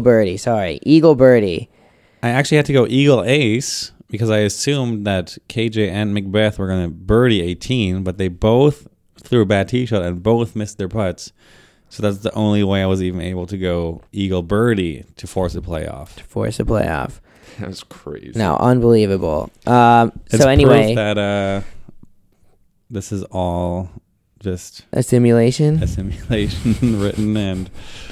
birdie. I actually had to go eagle ace because I assumed that KJ and Macbeth were going to birdie 18, but they both threw a bad tee shot and both missed their putts. So that's the only way I was even able to go eagle birdie to force a playoff. Force a playoff. That was crazy. No, unbelievable. It's So anyway, proof that this is all just a simulation. a simulation written, and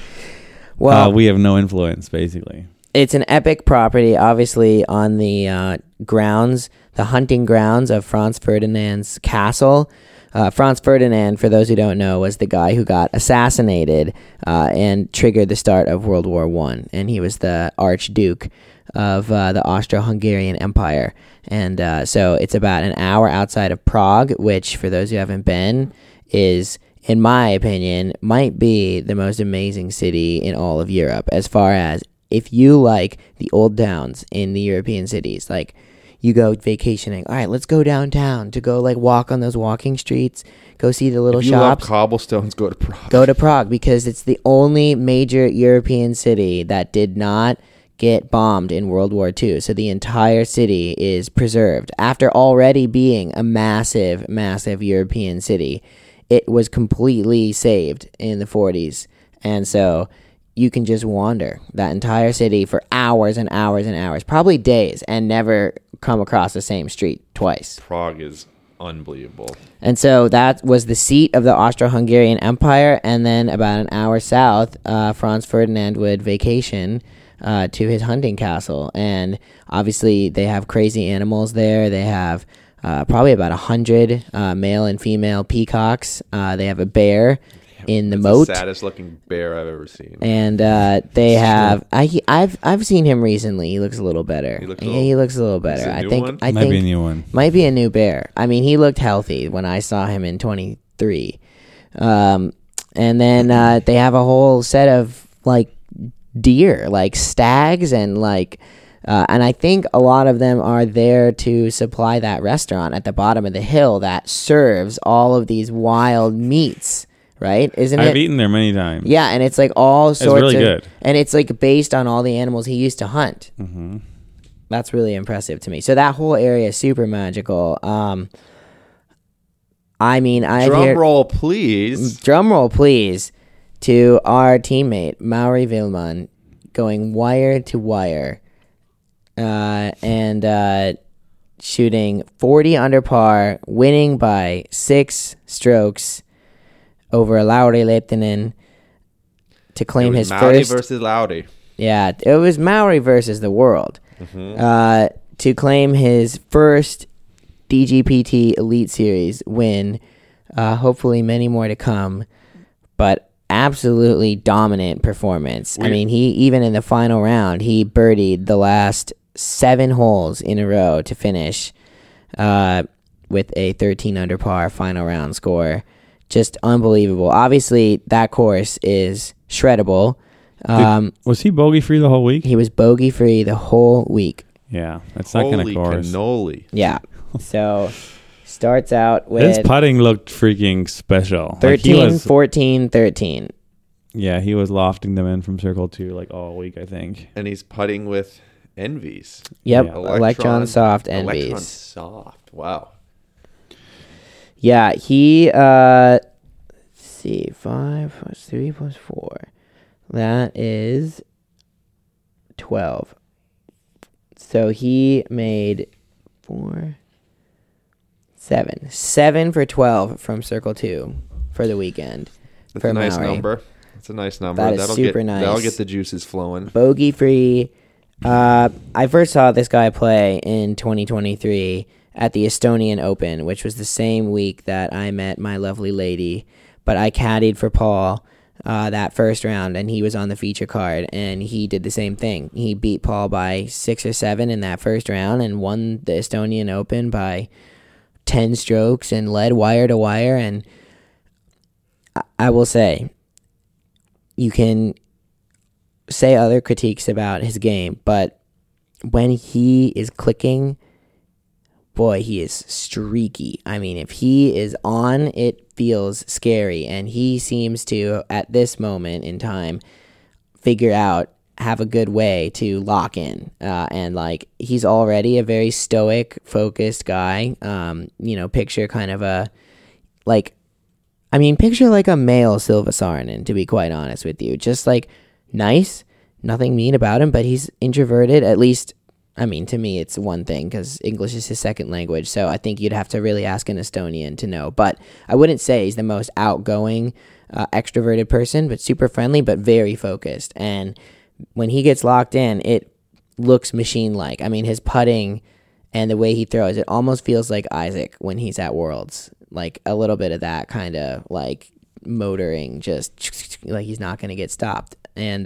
Well, we have no influence, basically. it's an epic property, obviously on the grounds, the hunting grounds of Franz Ferdinand's castle. Franz Ferdinand, for those who don't know, was the guy who got assassinated and triggered the start of World War I. And he was the Archduke of the Austro-Hungarian Empire. And so it's about an hour outside of Prague, which, for those who haven't been, is, in my opinion, might be the most amazing city in all of Europe. As far as if you like the old towns in the European cities, like you go vacationing, all right, let's go downtown to go like walk on those walking streets, go see the little If you love shops. cobblestones, go to Prague. Go to Prague because it's the only major European city that did not get bombed in World War II. So the entire city is preserved. After already being a massive, massive European city, it was completely saved in the 40s. And so you can just wander that entire city for hours and hours and hours, probably days, and never come across the same street twice. Prague is unbelievable. And so that was the seat of the Austro-Hungarian Empire. And then about an hour south, Franz Ferdinand would vacation to his hunting castle. And obviously they have crazy animals there. They have probably about 100 male and female peacocks. They have a bear in the It's moat. the saddest looking bear I've ever seen. And they have I've seen him recently. He looks a little better. He looks a Yeah, little- he looks a little better. Is it a I new think one? I Might be a think new one. might be a new bear. I mean, he looked healthy when I saw him in 23. And then they have a whole set of like deer, like stags, and like and I think a lot of them are there to supply that restaurant at the bottom of the hill that serves all of these wild meats. Right? Isn't it? I've eaten there many times. Yeah, and it's like all sorts really of, good. and it's like based on all the animals he used to hunt. Mm-hmm. That's really impressive to me. So that whole area is super magical. I mean, I Drum roll, please. drum roll, please, to our teammate Mauri Vilman going wire to wire, and shooting 40 under par, winning by 6 strokes. over Lauri Lehtinen to claim his Mauri first. versus Lauri. Yeah, it was Maori versus the world. To claim his first DGPT Elite Series win. Hopefully many more to come. But absolutely dominant performance. I mean, he even in the final round, he birdied the last 7 holes in a row to finish with a 13 under par final round score. Just unbelievable. Obviously, that course is shreddable. Was he bogey free the whole week? He was bogey free the whole week. Yeah, that's not going to course. Cannoli. Yeah. So starts out His with putting looked freaking special. 13, 14, 13. Yeah, he was lofting them in from circle 2 like all week, I think. And he's putting with Envies. Yep. Yeah. Electron Soft Envies. Electron Soft. Wow. Yeah, he let's see, 5 plus 3 plus 4. That is 12. So he made 7 for 12 from circle 2 for the weekend. That's for a nice Maui. number. That's a nice number. That is super nice. That'll get the juices flowing. Bogey free. I first saw this guy play in 2023 at the Estonian Open, which was the same week that I met my lovely lady. But I caddied for Paul that first round, and he was on the feature card, and he did the same thing. He beat Paul by 6 or 7 in that first round and won the Estonian Open by 10 strokes and led wire to wire. And I will say, you can say other critiques about his game, but when he is clicking, boy, he is streaky. I mean, if he is on, it feels scary, and he seems to, at this moment in time, have a good way to lock in. And like, he's already a very stoic, focused guy. Picture kind of picture like a male Silva Saarinen, to be quite honest with you. Just like nice, nothing mean about him, but he's introverted, at least. I mean, to me, it's one thing because English is his second language, so I think you'd have to really ask an Estonian to know. But I wouldn't say he's the most outgoing, extroverted person, but super friendly, but very focused. And when he gets locked in, it looks machine-like. I mean, his putting and the way he throws, it almost feels like Isaac when he's at Worlds. Like a little bit of that kind of like motoring, just like he's not going to get stopped. And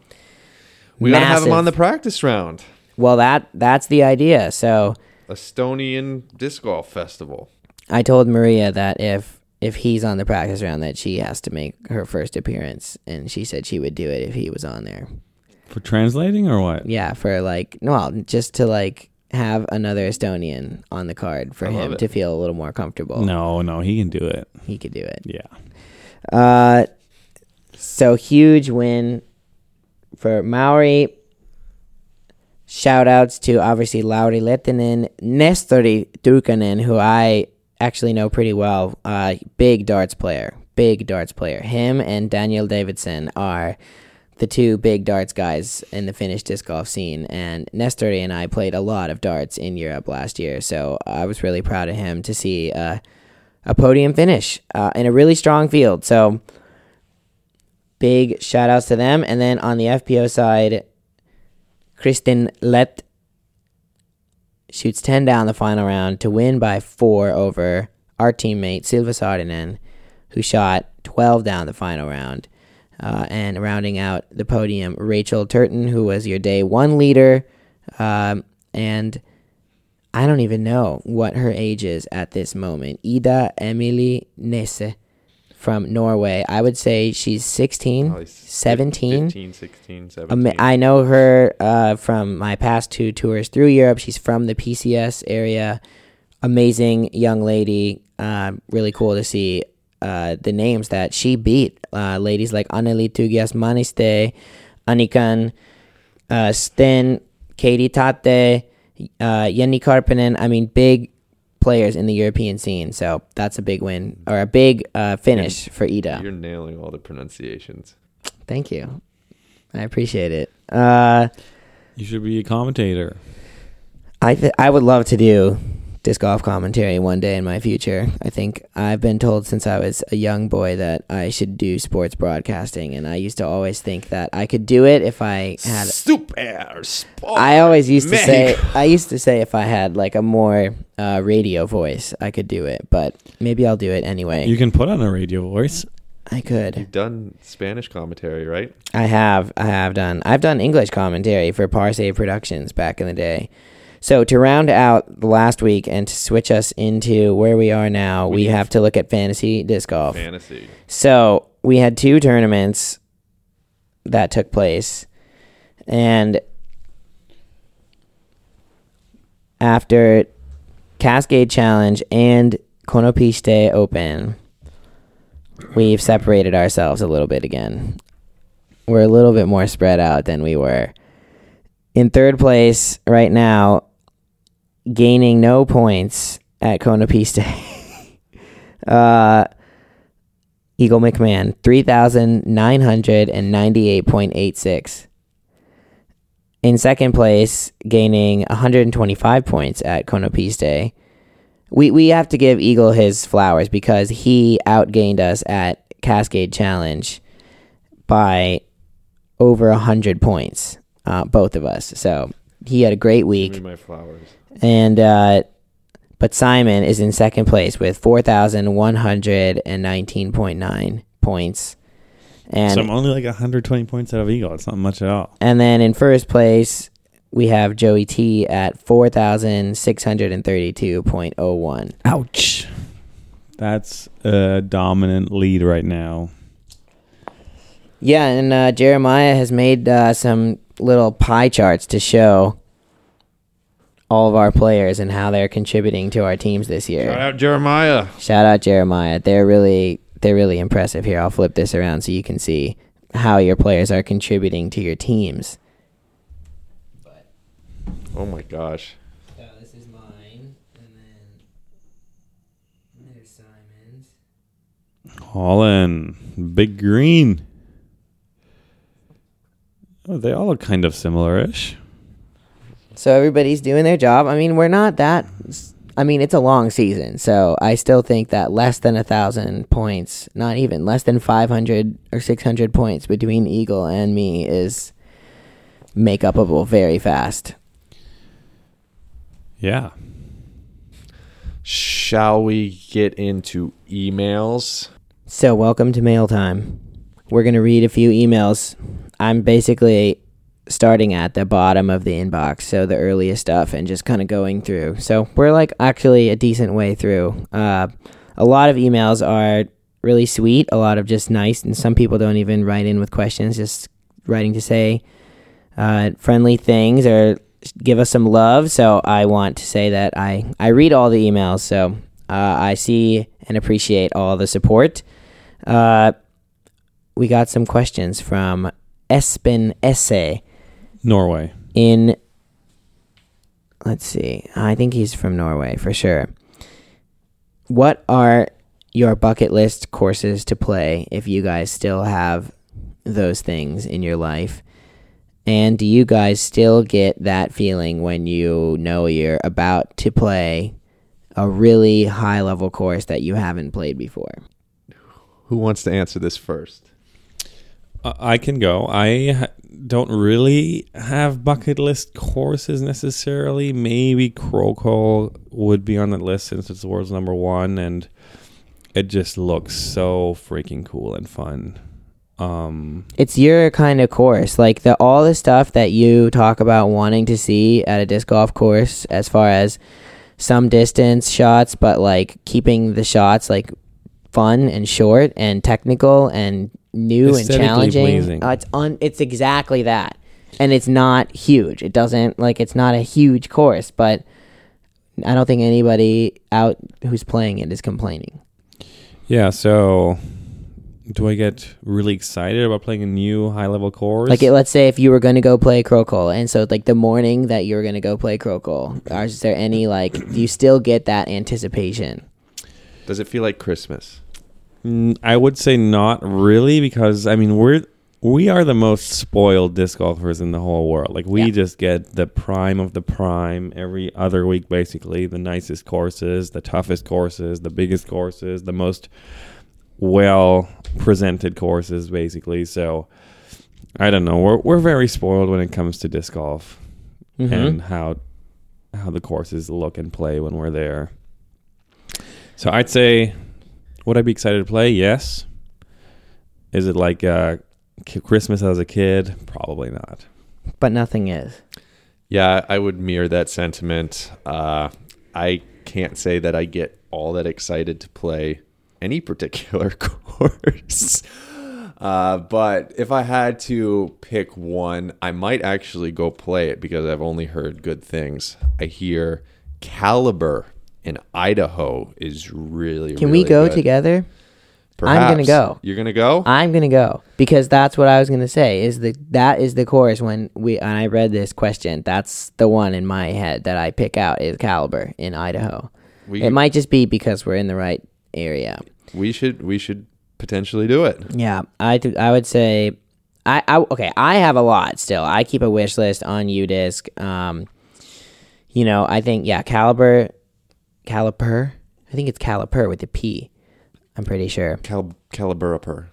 we got to have him on the practice round. Well, that's the idea. So Estonian Disc Golf Festival. I told Maria that if he's on the practice round, that she has to make her first appearance, and she said she would do it if he was on there. For translating or what? Yeah, just to like have another Estonian on the card for him to feel a little more comfortable. No, he can do it. He could do it. Yeah. So huge win for Mauri. Shout outs to obviously Lauri Lehtinen, Nestori Turkanen, who I actually know pretty well. Big darts player. Him and Daniel Davidson are the two big darts guys in the Finnish disc golf scene. And Nestori and I played a lot of darts in Europe last year, so I was really proud of him to see a podium finish in a really strong field. So big shout outs to them. And then on the FPO side, Kristin Lett shoots 10 down the final round to win by 4 over our teammate Silva Saarinen, who shot 12 down the final round. And rounding out the podium, Rachel Turton, who was your day 1 leader. And I don't even know what her age is at this moment. Ida Emilie Nesse from Norway. I would say she's 16, 17. 15, 16, 17. I know her from my past 2 tours through Europe. She's from the PCS area. Amazing young lady. Really cool to see the names that she beat. Ladies like Anneli Tugias-Maniste, Annikan Sten, Katie Tate, Jenny Karppinen. I mean, big players in the European scene. So that's a big win, or a big finish for Ida. You're nailing all the pronunciations. Thank you. I appreciate it. You should be a commentator. I would love to do disc golf commentary one day in my future. I think I've been told since I was a young boy that I should do sports broadcasting, and I used to always think that I could do it if I had Super Sport. I always used to say if I had like a more radio voice, I could do it, but maybe I'll do it anyway. You can put on a radio voice. I could. You've done Spanish commentary, right? I've done English commentary for Parsave Productions back in the day. So to round out the last week and to switch us into where we are now, we have to look at fantasy disc golf. Fantasy. So we had 2 tournaments that took place, and after Cascade Challenge and Konopiste Open, we've separated ourselves a little bit again. We're a little bit more spread out than we were. In third place right now, gaining no points at Konopiste, Eagle McMahon, 3,998.86. In second place, gaining 125 points at Konopiste. We have to give Eagle his flowers because he outgained us at Cascade Challenge by over 100 points, both of us. So he had a great week. Give me my flowers. And but Simon is in second place with 4,119.9 points. And So I'm only like 120 points out of Eagle. It's not much at all. And then in first place, we have Joey T at 4,632.01. Ouch. That's a dominant lead right now. Yeah, and Jeremiah has made some little pie charts to show all of our players and how they're contributing to our teams this year. Shout out Jeremiah. Shout out Jeremiah. They're really impressive here. I'll flip this around so you can see how your players are contributing to your teams. Oh my gosh. So this is mine, and then there's Simon's. Holland. Big Green. Oh, they all look kind of similar-ish. So everybody's doing their job. I mean, we're not that. I mean, it's a long season, so I still think that less than 1,000 points, not even less than 500 or 600 points between Eagle and me is make upable very fast. Yeah. Shall we get into emails? So welcome to mail time. We're going to read a few emails. I'm basically starting at the bottom of the inbox, so the earliest stuff, and just kind of going through. So we're like actually a decent way through. A lot of emails are really sweet, a lot of just nice, and some people don't even write in with questions, just writing to say friendly things or give us some love. So I want to say that I read all the emails, so I see and appreciate all the support. We got some questions from Espen Esse Norway. Let's see, I think he's from Norway for sure. What are your bucket list courses to play if you guys still have those things in your life? And do you guys still get that feeling when you know you're about to play a really high-level course that you haven't played before? Who wants to answer this first? I can go. I don't really have bucket list courses necessarily. Maybe Krokol would be on that list since it's the world's number one, and it just looks so freaking cool and fun. It's your kind of course, like all the stuff that you talk about wanting to see at a disc golf course, as far as some distance shots, but like keeping the shots like fun and short and technical and new and challenging. It's exactly that, and it's not huge. It doesn't it's not a huge course, but I don't think anybody out who's playing it is complaining. Yeah. So, do I get really excited about playing a new high-level course? Let's say if you were going to go play Krokol, and so the morning that you were going to go play Krokol, is there any do you still get that anticipation? Does it feel like Christmas? I would say not really, because I mean we're we are the most spoiled disc golfers in the whole world. Like, we just get the prime of the prime every other week, basically. The nicest courses, the toughest courses, the biggest courses, the most well-presented courses, basically. So, I don't know. We're very spoiled when it comes to disc golf and how the courses look and play when we're there. So, I'd say, would I be excited to play? Yes. Is it like Christmas as a kid? Probably not. But nothing is. Yeah, I would mirror that sentiment. I can't say that I get all that excited to play any particular course. But if I had to pick one, I might actually go play it because I've only heard good things. I hear Caliber in Idaho is really, Can we go together? Perhaps. I'm going to go. You're going to go? I'm going to go because that's what I was going to say that is the course and I read this question. That's the one in my head that I pick out is Caliber in Idaho. It might just be because we're in the right area. We should potentially do it. Yeah, I would say okay, I have a lot still. I keep a wish list on UDisc. I think Caliper. I think it's Caliper with a P. I'm pretty sure. Caliber.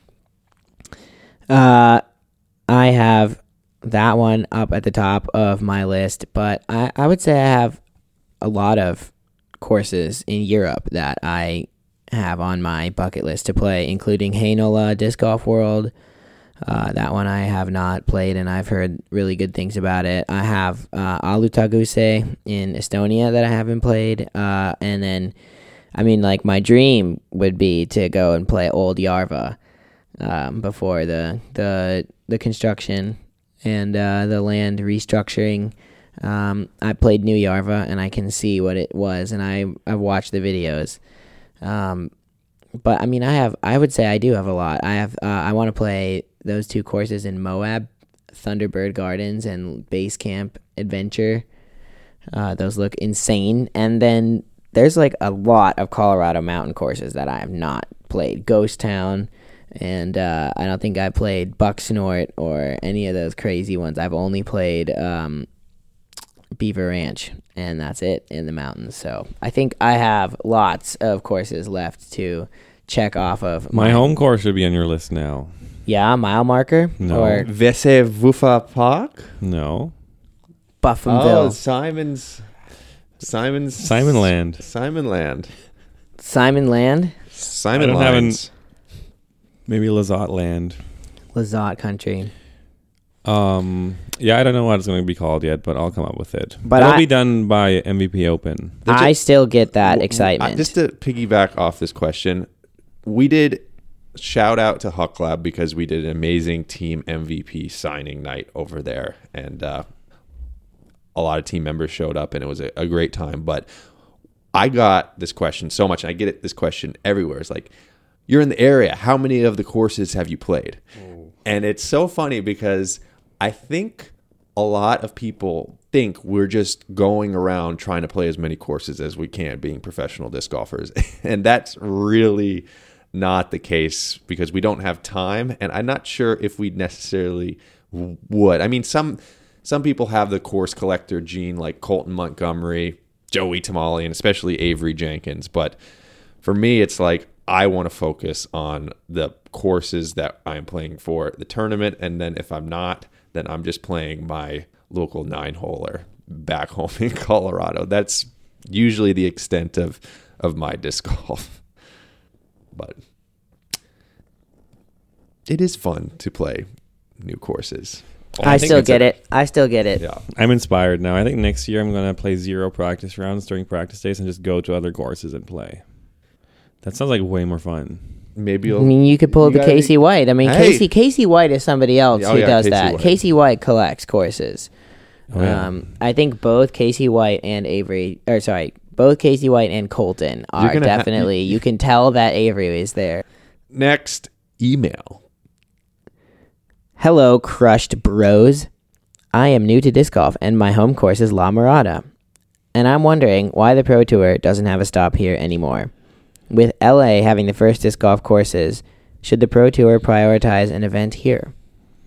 I have that one up at the top of my list, but I would say I have a lot of courses in Europe that I have on my bucket list to play, including Heinola Disc Golf World. That one I have not played, and I've heard really good things about it. I have Alutaguse in Estonia that I haven't played, and then my dream would be to go and play Old Yarva before the construction and the land restructuring. I played New Yarva, and I can see what it was, and I've watched the videos. But I would say I do have a lot. I want to play those two courses in Moab, Thunderbird Gardens and Base Camp Adventure. Those look insane, and then there's like a lot of Colorado mountain courses that I have not played. Ghost Town, and I don't think I played Bucksnort or any of those crazy ones. I've only played Beaver Ranch, and that's it in the mountains. So I think I have lots of courses left to check off of. My home course should be on your list now. Yeah, mile marker? No. Or Vese-Vufa Park? No. Buffinville. Oh, Simonland. Simon Land? Simon Lines. Maybe Lizotte Land. Lizotte Country. Yeah, I don't know what it's going to be called yet, but I'll come up with it. But it'll be done by MVP Open. I still get that excitement. Just to piggyback off this question, we did shout out to Huck Lab because we did an amazing team MVP signing night over there, and a lot of team members showed up, and it was a great time. But I got this question so much, and I get this question everywhere. It's like, you're in the area. How many of the courses have you played? Oh. And it's so funny because I think a lot of people think we're just going around trying to play as many courses as we can, being professional disc golfers. And that's really not the case because we don't have time. And I'm not sure if we necessarily would. I mean, some people have the course collector gene, like Colton Montgomery, Joey Tamale, and especially Avery Jenkins. But for me, it's like I want to focus on the courses that I'm playing for the tournament. And then if I'm not, then I'm just playing my local 9-holer back home in Colorado. That's usually the extent of my disc golf. But it is fun to play new courses. I still get it. Yeah. I'm inspired now. I think next year I'm going to play 0 practice rounds during practice days and just go to other courses and play. That sounds like way more fun. Maybe you could pull the Casey White. I mean, Hey. Casey White is somebody else who does Casey that. White. Casey White collects courses. Oh, yeah. I think both Casey White and both Casey White and Colton are definitely. You can tell that Avery is there. Next email. Hello, crushed bros. I am new to disc golf, and my home course is La Mirada. And I'm wondering why the Pro Tour doesn't have a stop here anymore. With LA having the first disc golf courses, should the Pro Tour prioritize an event here?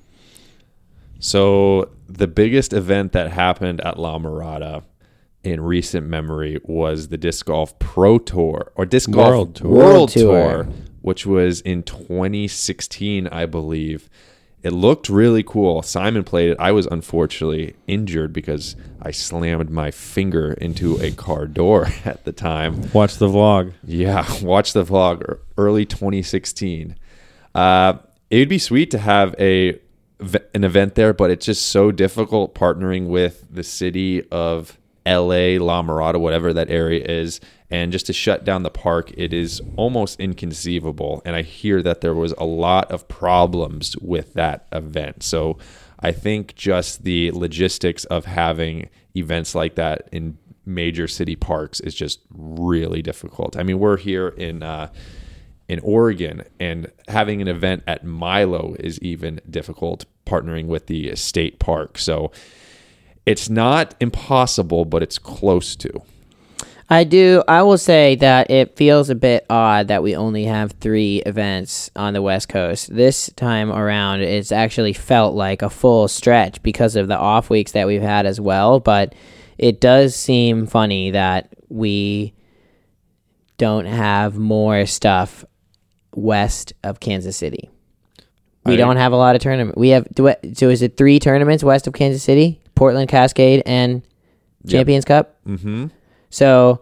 So the biggest event that happened at La Mirada in recent memory was the Disc Golf Pro Tour, or Disc Golf World Tour. World Tour, which was in 2016, I believe. It looked really cool. Simon played it. I was unfortunately injured because I slammed my finger into a car door at the time. Watch the vlog. Yeah, watch the vlog. Early 2016. It would be sweet to have an event there, but it's just so difficult partnering with the city of LA, La Mirada, whatever that area is, and just to shut down the park, it is almost inconceivable. And I hear that there was a lot of problems with that event. So I think just the logistics of having events like that in major city parks is just really difficult. I mean, we're here in Oregon, and having an event at Milo is even difficult, partnering with the state park. So it's not impossible, but it's close to. I will say that it feels a bit odd that we only have 3 events on the West Coast. This time around, it's actually felt like a full stretch because of the off weeks that we've had as well. But it does seem funny that we don't have more stuff west of Kansas City. We don't have a lot of tournaments. We have, so is it 3 tournaments west of Kansas City? Portland, Cascade, and Champions Cup? Mm-hmm. So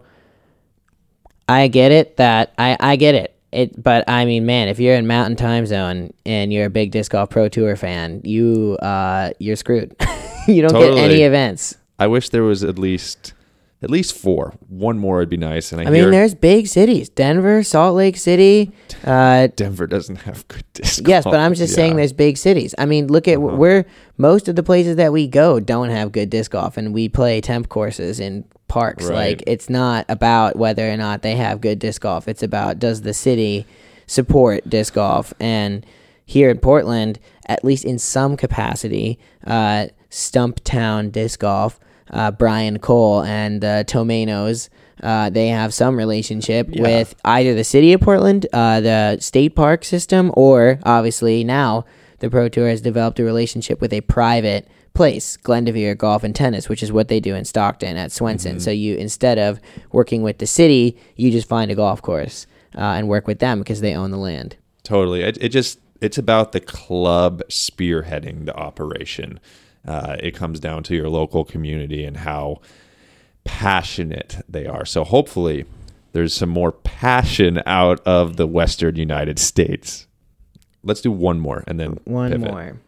I get it that I get it. But I mean, man, if you're in Mountain Time Zone and you're a big Disc Golf Pro Tour fan, you're screwed. You don't get any events. I wish there was at least 4. One more would be nice. And I mean, there's big cities: Denver, Salt Lake City. Denver doesn't have good disc golf. Yes, but I'm just saying there's big cities. I mean, look at where most of the places that we go don't have good disc golf, and we play temp courses in parks. Right. Like, it's not about whether or not they have good disc golf. It's about, does the city support disc golf? And here in Portland, at least in some capacity, Stumptown Disc Golf, Brian Cole and Tomanos, they have some relationship with either the city of Portland, the state park system, or obviously now the Pro Tour has developed a relationship with a private place, Glendevere Golf and Tennis, which is what they do in Stockton at Swenson. Mm-hmm. So you, instead of working with the city, you just find a golf course and work with them because they own the land. Totally. It's about the club spearheading the operation. It comes down to your local community and how passionate they are. So hopefully there's some more passion out of the Western United States. Let's do one more and then pivot. More.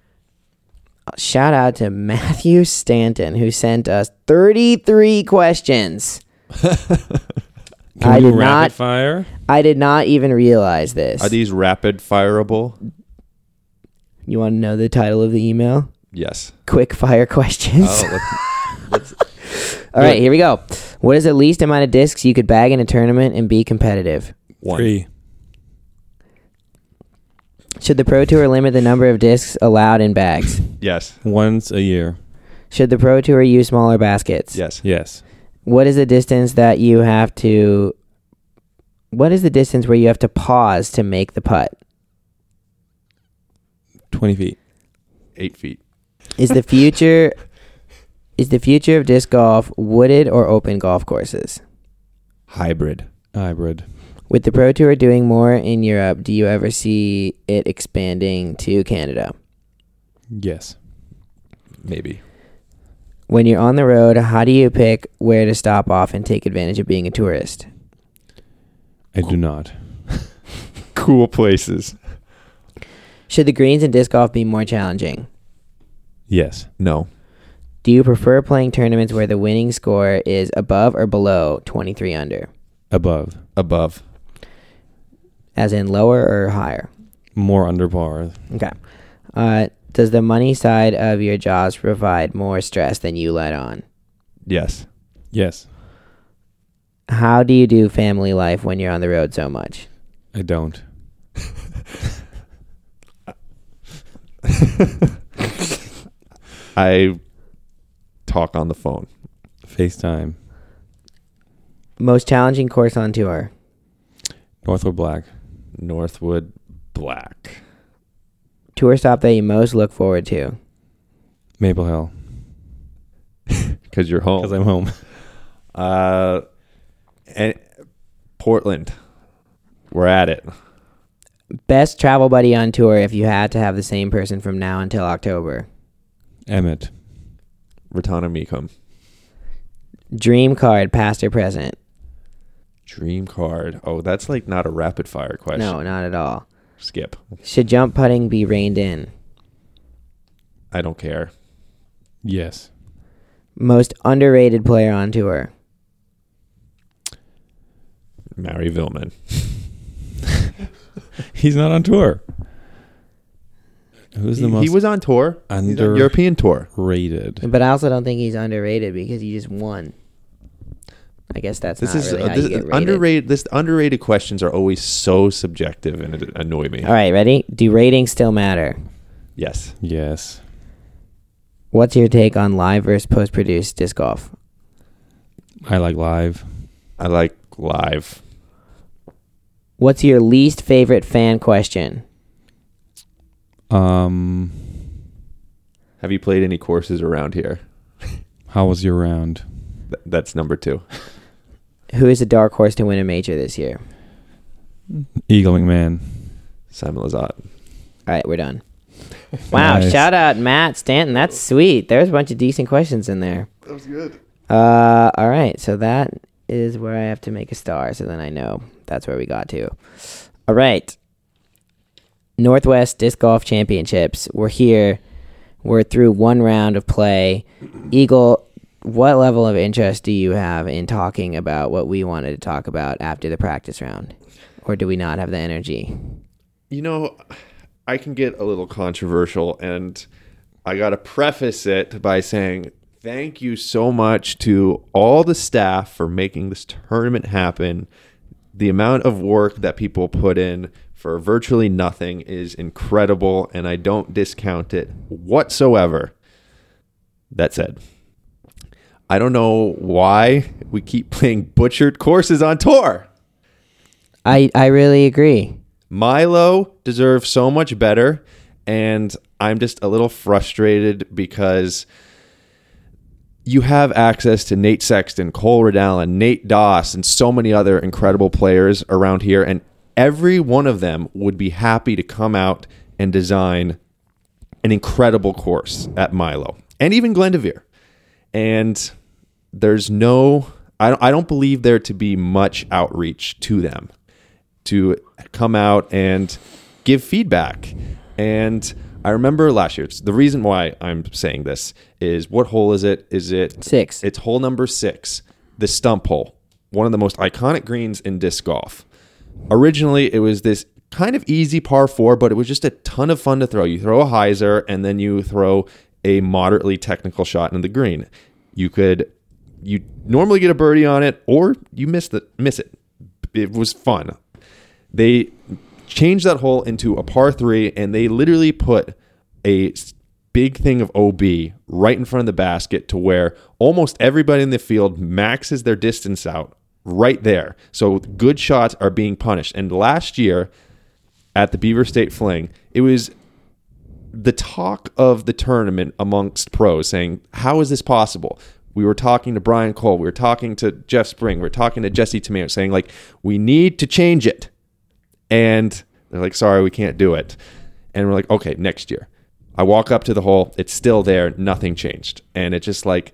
Shout out to Matthew Stanton, who sent us 33 questions. Can we do rapid fire? I did not even realize this. Are these rapid fireable? You want to know the title of the email? Yes. Quick fire questions. Let's All right, here we go. What is the least amount of discs you could bag in a tournament and be competitive? 1. 3. Should the Pro Tour limit the number of discs allowed in bags? Yes. Once a year. Should the Pro Tour use smaller baskets? Yes. Yes. What is the distance that you have to... What is the distance where you have to pause to make the putt? 20 feet. 8 feet. Is the future of disc golf wooded or open golf courses? Hybrid. With the Pro Tour doing more in Europe, do you ever see it expanding to Canada? Yes. Maybe. When you're on the road, how do you pick where to stop off and take advantage of being a tourist? I do not. Cool places. Should the greens in disc golf be more challenging? Yes. No. Do you prefer playing tournaments where the winning score is above or below 23 under? Above. As in lower or higher? More under par. Okay. Does the money side of your jobs provide more stress than you let on? Yes. Yes. How do you do family life when you're on the road so much? I don't. I talk on the phone. FaceTime. Most challenging course on tour? Northwood Black. Northwood Black. Tour stop that you most look forward to? Maple Hill. Because you're home. Because I'm home. And Portland. We're at it. Best travel buddy on tour if you had to have the same person from now until October. Emmett. Ratana Meekum. Dream card, past or present? Dream card. Oh, that's like not a rapid fire question. No, not at all. Skip. Should jump putting be reined in? I don't care. Yes. Most underrated player on tour? Mary Villman. He's not on tour. Who's the most He was on tour. He's on Under- European tour. rated? But I also don't think he's underrated because he just won. I guess that's This not is really how this you get rated. underrated. Underrated questions are always so subjective and it annoy me. All right, ready? Do ratings still matter? Yes. Yes. What's your take on live versus post-produced disc golf? I like live. I like live. What's your least favorite fan question? Have you played any courses around here? How was your round? That's number 2. Who is a dark horse to win a major this year? Eagle McMahon. Simon Lizotte. All right, we're done. Wow, Nice. shout out Matt Stanton. That's sweet. There's a bunch of decent questions in there. That was good. All right, so that is where I have to make a star, so then I know that's where we got to. All right. Northwest Disc Golf Championships. We're here. We're through one round of play. Eagle, what level of interest do you have in talking about what we wanted to talk about after the practice round? Or do we not have the energy? You know, I can get a little controversial, and I got to preface it by saying thank you so much to all the staff for making this tournament happen. The amount of work that people put in for virtually nothing is incredible, and I don't discount it whatsoever. That said, I don't know why we keep playing butchered courses on tour. I really agree. Milo deserves so much better, and I'm just a little frustrated because you have access to Nate Sexton, Cole Riddell, and Nate Doss, and so many other incredible players around here, and every one of them would be happy to come out and design an incredible course at Milo, and even Glendevere. And there's I don't believe there to be much outreach to them to come out and give feedback. And I remember last year, the reason why I'm saying this is, what hole is it? Is it 6? It's hole number 6, the stump hole, one of the most iconic greens in disc golf. Originally, it was this kind of easy par 4, but it was just a ton of fun to throw. You throw a hyzer, and then you throw a moderately technical shot in the green. You normally get a birdie on it, or you miss it. It was fun. They changed that hole into a par 3, and they literally put a big thing of OB right in front of the basket to where almost everybody in the field maxes their distance out right there. So good shots are being punished. And last year at the Beaver State Fling, it was the talk of the tournament amongst pros saying, how is this possible? We were talking to Brian Cole. We were talking to Jeff Spring. We were talking to Jesse Tomato saying, like, we need to change it. And they're like, sorry, we can't do it. And we're like, okay, next year. I walk up to the hole. It's still there. Nothing changed. And it's just like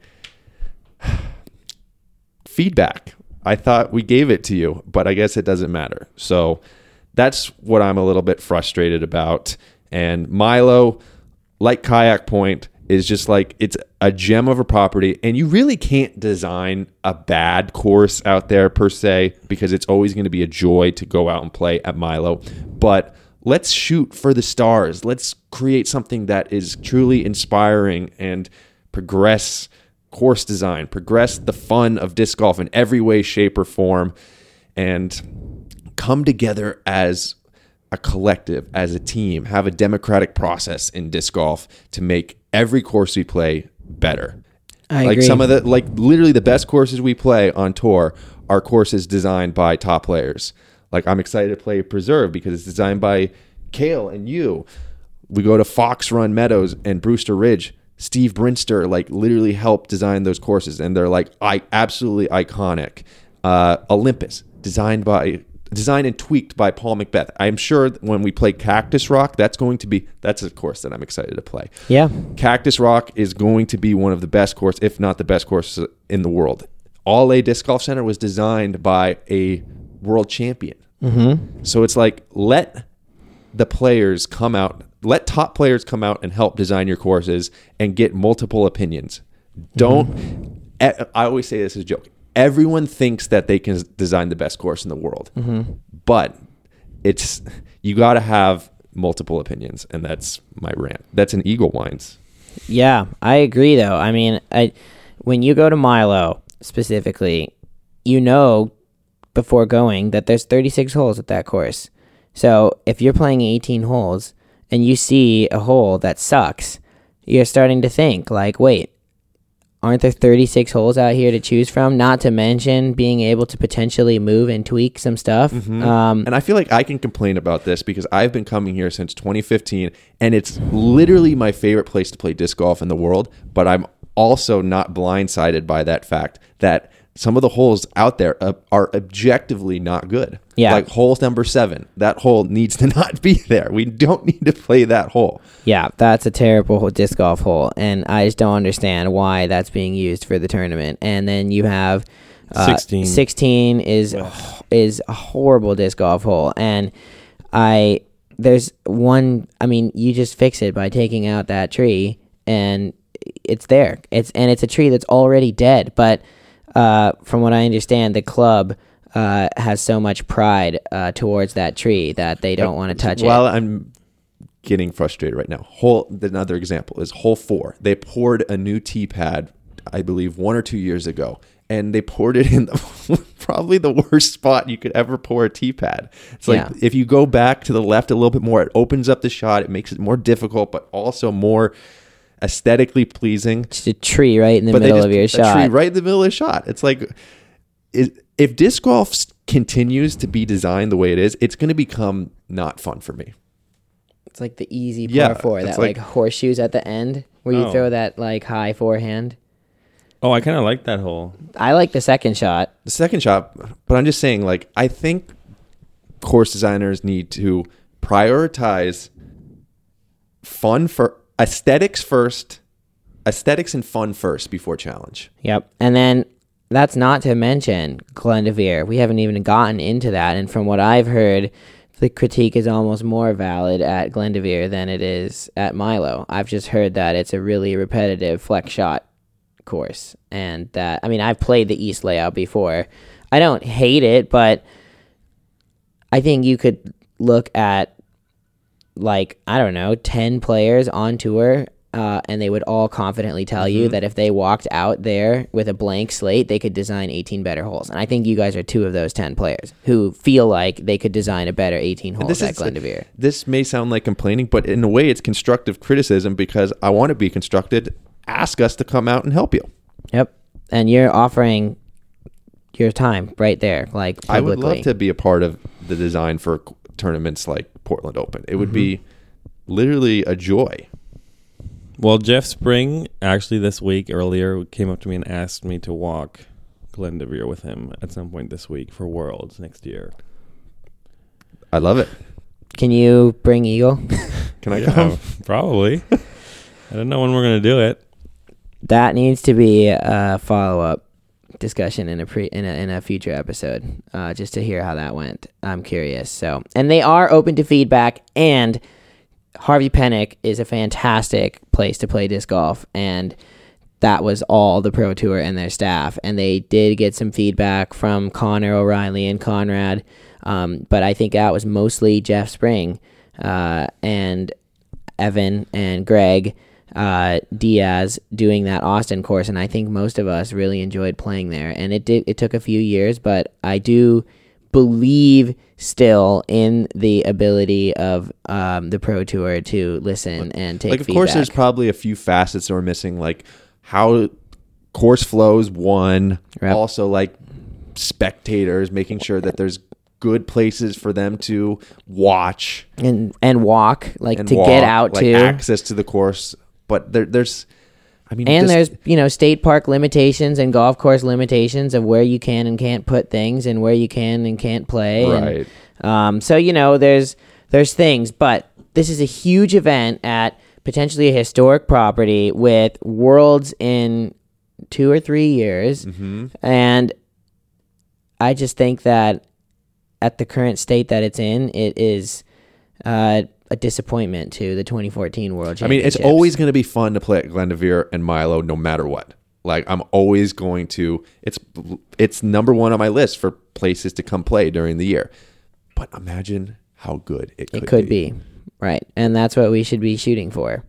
feedback. I thought we gave it to you, but I guess it doesn't matter. So that's what I'm a little bit frustrated about. And Milo, like Kayak Point, is just like, it's a gem of a property, and you really can't design a bad course out there per se, because it's always going to be a joy to go out and play at Milo. But let's shoot for the stars. Let's create something that is truly inspiring and progress course design, progress the fun of disc golf in every way, shape, or form, and come together as a collective, as a team, have a democratic process in disc golf to make every course we play better. I like agree. some of the, like literally the best courses we play on tour are courses designed by top players. Like, I'm excited to play Preserve because it's designed by Kale and you. We go to Fox Run Meadows and Brewster Ridge. Steve Brinster like literally helped design those courses, and they're like absolutely iconic. Olympus, designed and tweaked by Paul Macbeth. I'm sure when we play Cactus Rock, that's a course that I'm excited to play. Yeah. Cactus Rock is going to be one of the best courses, if not the best course in the world. All A Disc Golf Center was designed by a world champion. Mm-hmm. So it's like, let top players come out and help design your courses and get multiple opinions. I always say this as a joke. Everyone thinks that they can design the best course in the world, but you got to have multiple opinions, and that's my rant. That's an Eagle Wines. Yeah, I agree, though. I mean, when you go to Milo specifically, before going that there's 36 holes at that course. So if you're playing 18 holes and you see a hole that sucks, you're starting to think like, wait, aren't there 36 holes out here to choose from? Not to mention being able to potentially move and tweak some stuff. And I feel like I can complain about this because I've been coming here since 2015, and it's literally my favorite place to play disc golf in the world. But I'm also not blindsided by that fact that some of the holes out there are objectively not good. Yeah. Like hole number 7, that hole needs to not be there. We don't need to play that hole. Yeah, that's a terrible disc golf hole, and I just don't understand why that's being used for the tournament. And then you have 16. 16 is a horrible disc golf hole, and there's one. I mean, you just fix it by taking out that tree, and it's there. It's a tree that's already dead, but from what I understand, the club has so much pride towards that tree that they don't want to touch it. Well, I'm getting frustrated right now. Another example is hole 4. They poured a new tee pad, I believe 1 or 2 years ago, and they poured it in probably the worst spot you could ever pour a tee pad. It's like if you go back to the left a little bit more, it opens up the shot. It makes it more difficult, but also more aesthetically pleasing. Just a tree right in the middle of your shot. A tree right in the middle of the shot. It's like, if disc golf continues to be designed the way it is, it's going to become not fun for me. It's like the easy par 4, that like horseshoes at the end where you throw that like high forehand. Oh, I kind of like that hole. I like the second shot. But I'm just saying, like, I think course designers need to prioritize fun for aesthetics and fun first before challenge. Yep. And then that's not to mention Glendoveer. We haven't even gotten into that. And from what I've heard, the critique is almost more valid at Glendoveer than it is at Milo. I've just heard that it's a really repetitive flex shot course. And that, I mean, I've played the East layout before. I don't hate it, but I think you could look at, like, I don't know, 10 players on tour, and they would all confidently tell you that if they walked out there with a blank slate, they could design 18 better holes. And I think you guys are 2 of those 10 players who feel like they could design a better 18 holes at Glendoveer. This may sound like complaining, but in a way it's constructive criticism because I want to be constructed. Ask us to come out and help you. Yep. And you're offering your time right there, like publicly. I would love to be a part of the design for tournaments like Portland Open. It would be literally a joy. Well, Jeff Spring actually this week earlier came up to me and asked me to walk Glendoveer with him at some point this week for Worlds next year. I love it. Can you bring Eagle? Can I come? Probably. I don't know when we're going to do it. That needs to be a follow-up discussion in a future episode, just to hear how that went. I'm curious. So, and they are open to feedback, and Harvey Penick is a fantastic place to play disc golf, and that was all the Pro Tour and their staff, and they did get some feedback from Connor O'Reilly and Conrad, but I think that was mostly Jeff Spring and Evan and Greg Diaz doing that Austin course, and I think most of us really enjoyed playing there. And it took a few years, but I do believe still in the ability of the Pro Tour to listen and take feedback. Of course, there's probably a few facets that we're missing, like how course flows, one. Yep. Also, like spectators, making sure that there's good places for them to watch and walk, like to get out like to access to the course. But there's I mean, And this- there's state park limitations and golf course limitations of where you can and can't put things and where you can and can't play. Right. And, so there's things, but this is a huge event at potentially a historic property with Worlds in 2 or 3 years, and I just think that at the current state that it's in, it is a disappointment to the 2014 World I mean, Championships. it's always going to be fun to play at Glendoveer and Milo, no matter what. Like, I'm always going to. It's number one on my list for places to come play during the year. But imagine how good it could be. Right, and that's what we should be shooting for.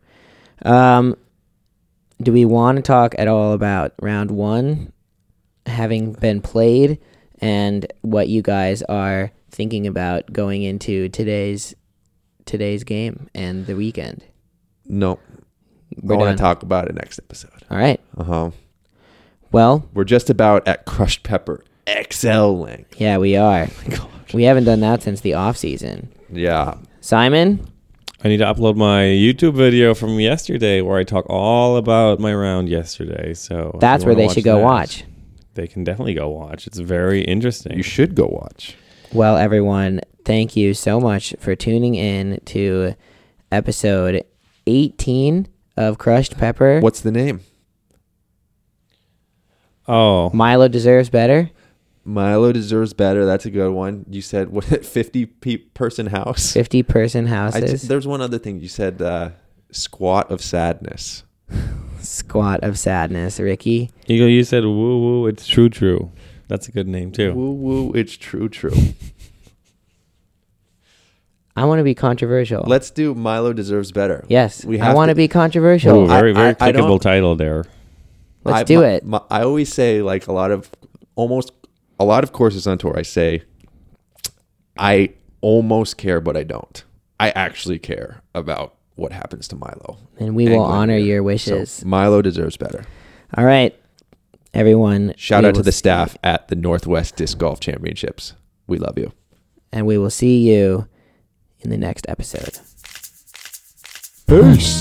Do we want to talk at all about round 1 having been played and what you guys are thinking about going into today's game and the weekend? No. We're I want done. to talk about it next episode. All right. Uh-huh. Well, We're just about at Crushed Pepper XL length. yeah, we are. We haven't done that since the off season. Yeah. Simon, I need to upload my YouTube video from yesterday where I talk all about my round yesterday. So if that's you where wanna they should go that, watch. They can definitely go watch. It's very interesting. You should go watch. Well, everyone, thank you so much for tuning in to episode 18 of Crushed Pepper. What's the name? Oh, Milo deserves better. Milo deserves better. That's a good one. You said what? 50-person house. 50-person houses. There's one other thing you said. Squat of sadness. Squat of sadness, Ricky. you said woo woo. It's true. That's a good name too. Woo woo. It's true. I want to be controversial. Let's do Milo deserves better. Yes, We I have want to to- be controversial. Ooh, very I clickable don't- title there. Let's do it. I always say, like, a lot of courses on tour, I say I almost care, but I don't. I actually care about what happens to Milo. And we will Glenn honor here. your wishes. So Milo deserves better. All right, everyone. Shout we out to will the see- staff at the Northwest Disc Golf Championships. We love you. And we will see you in the next episode. Peace.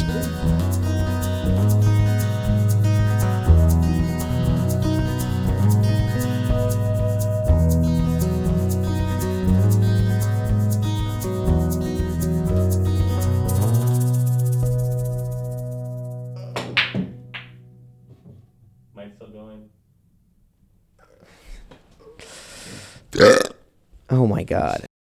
Mike's still going. Oh my God.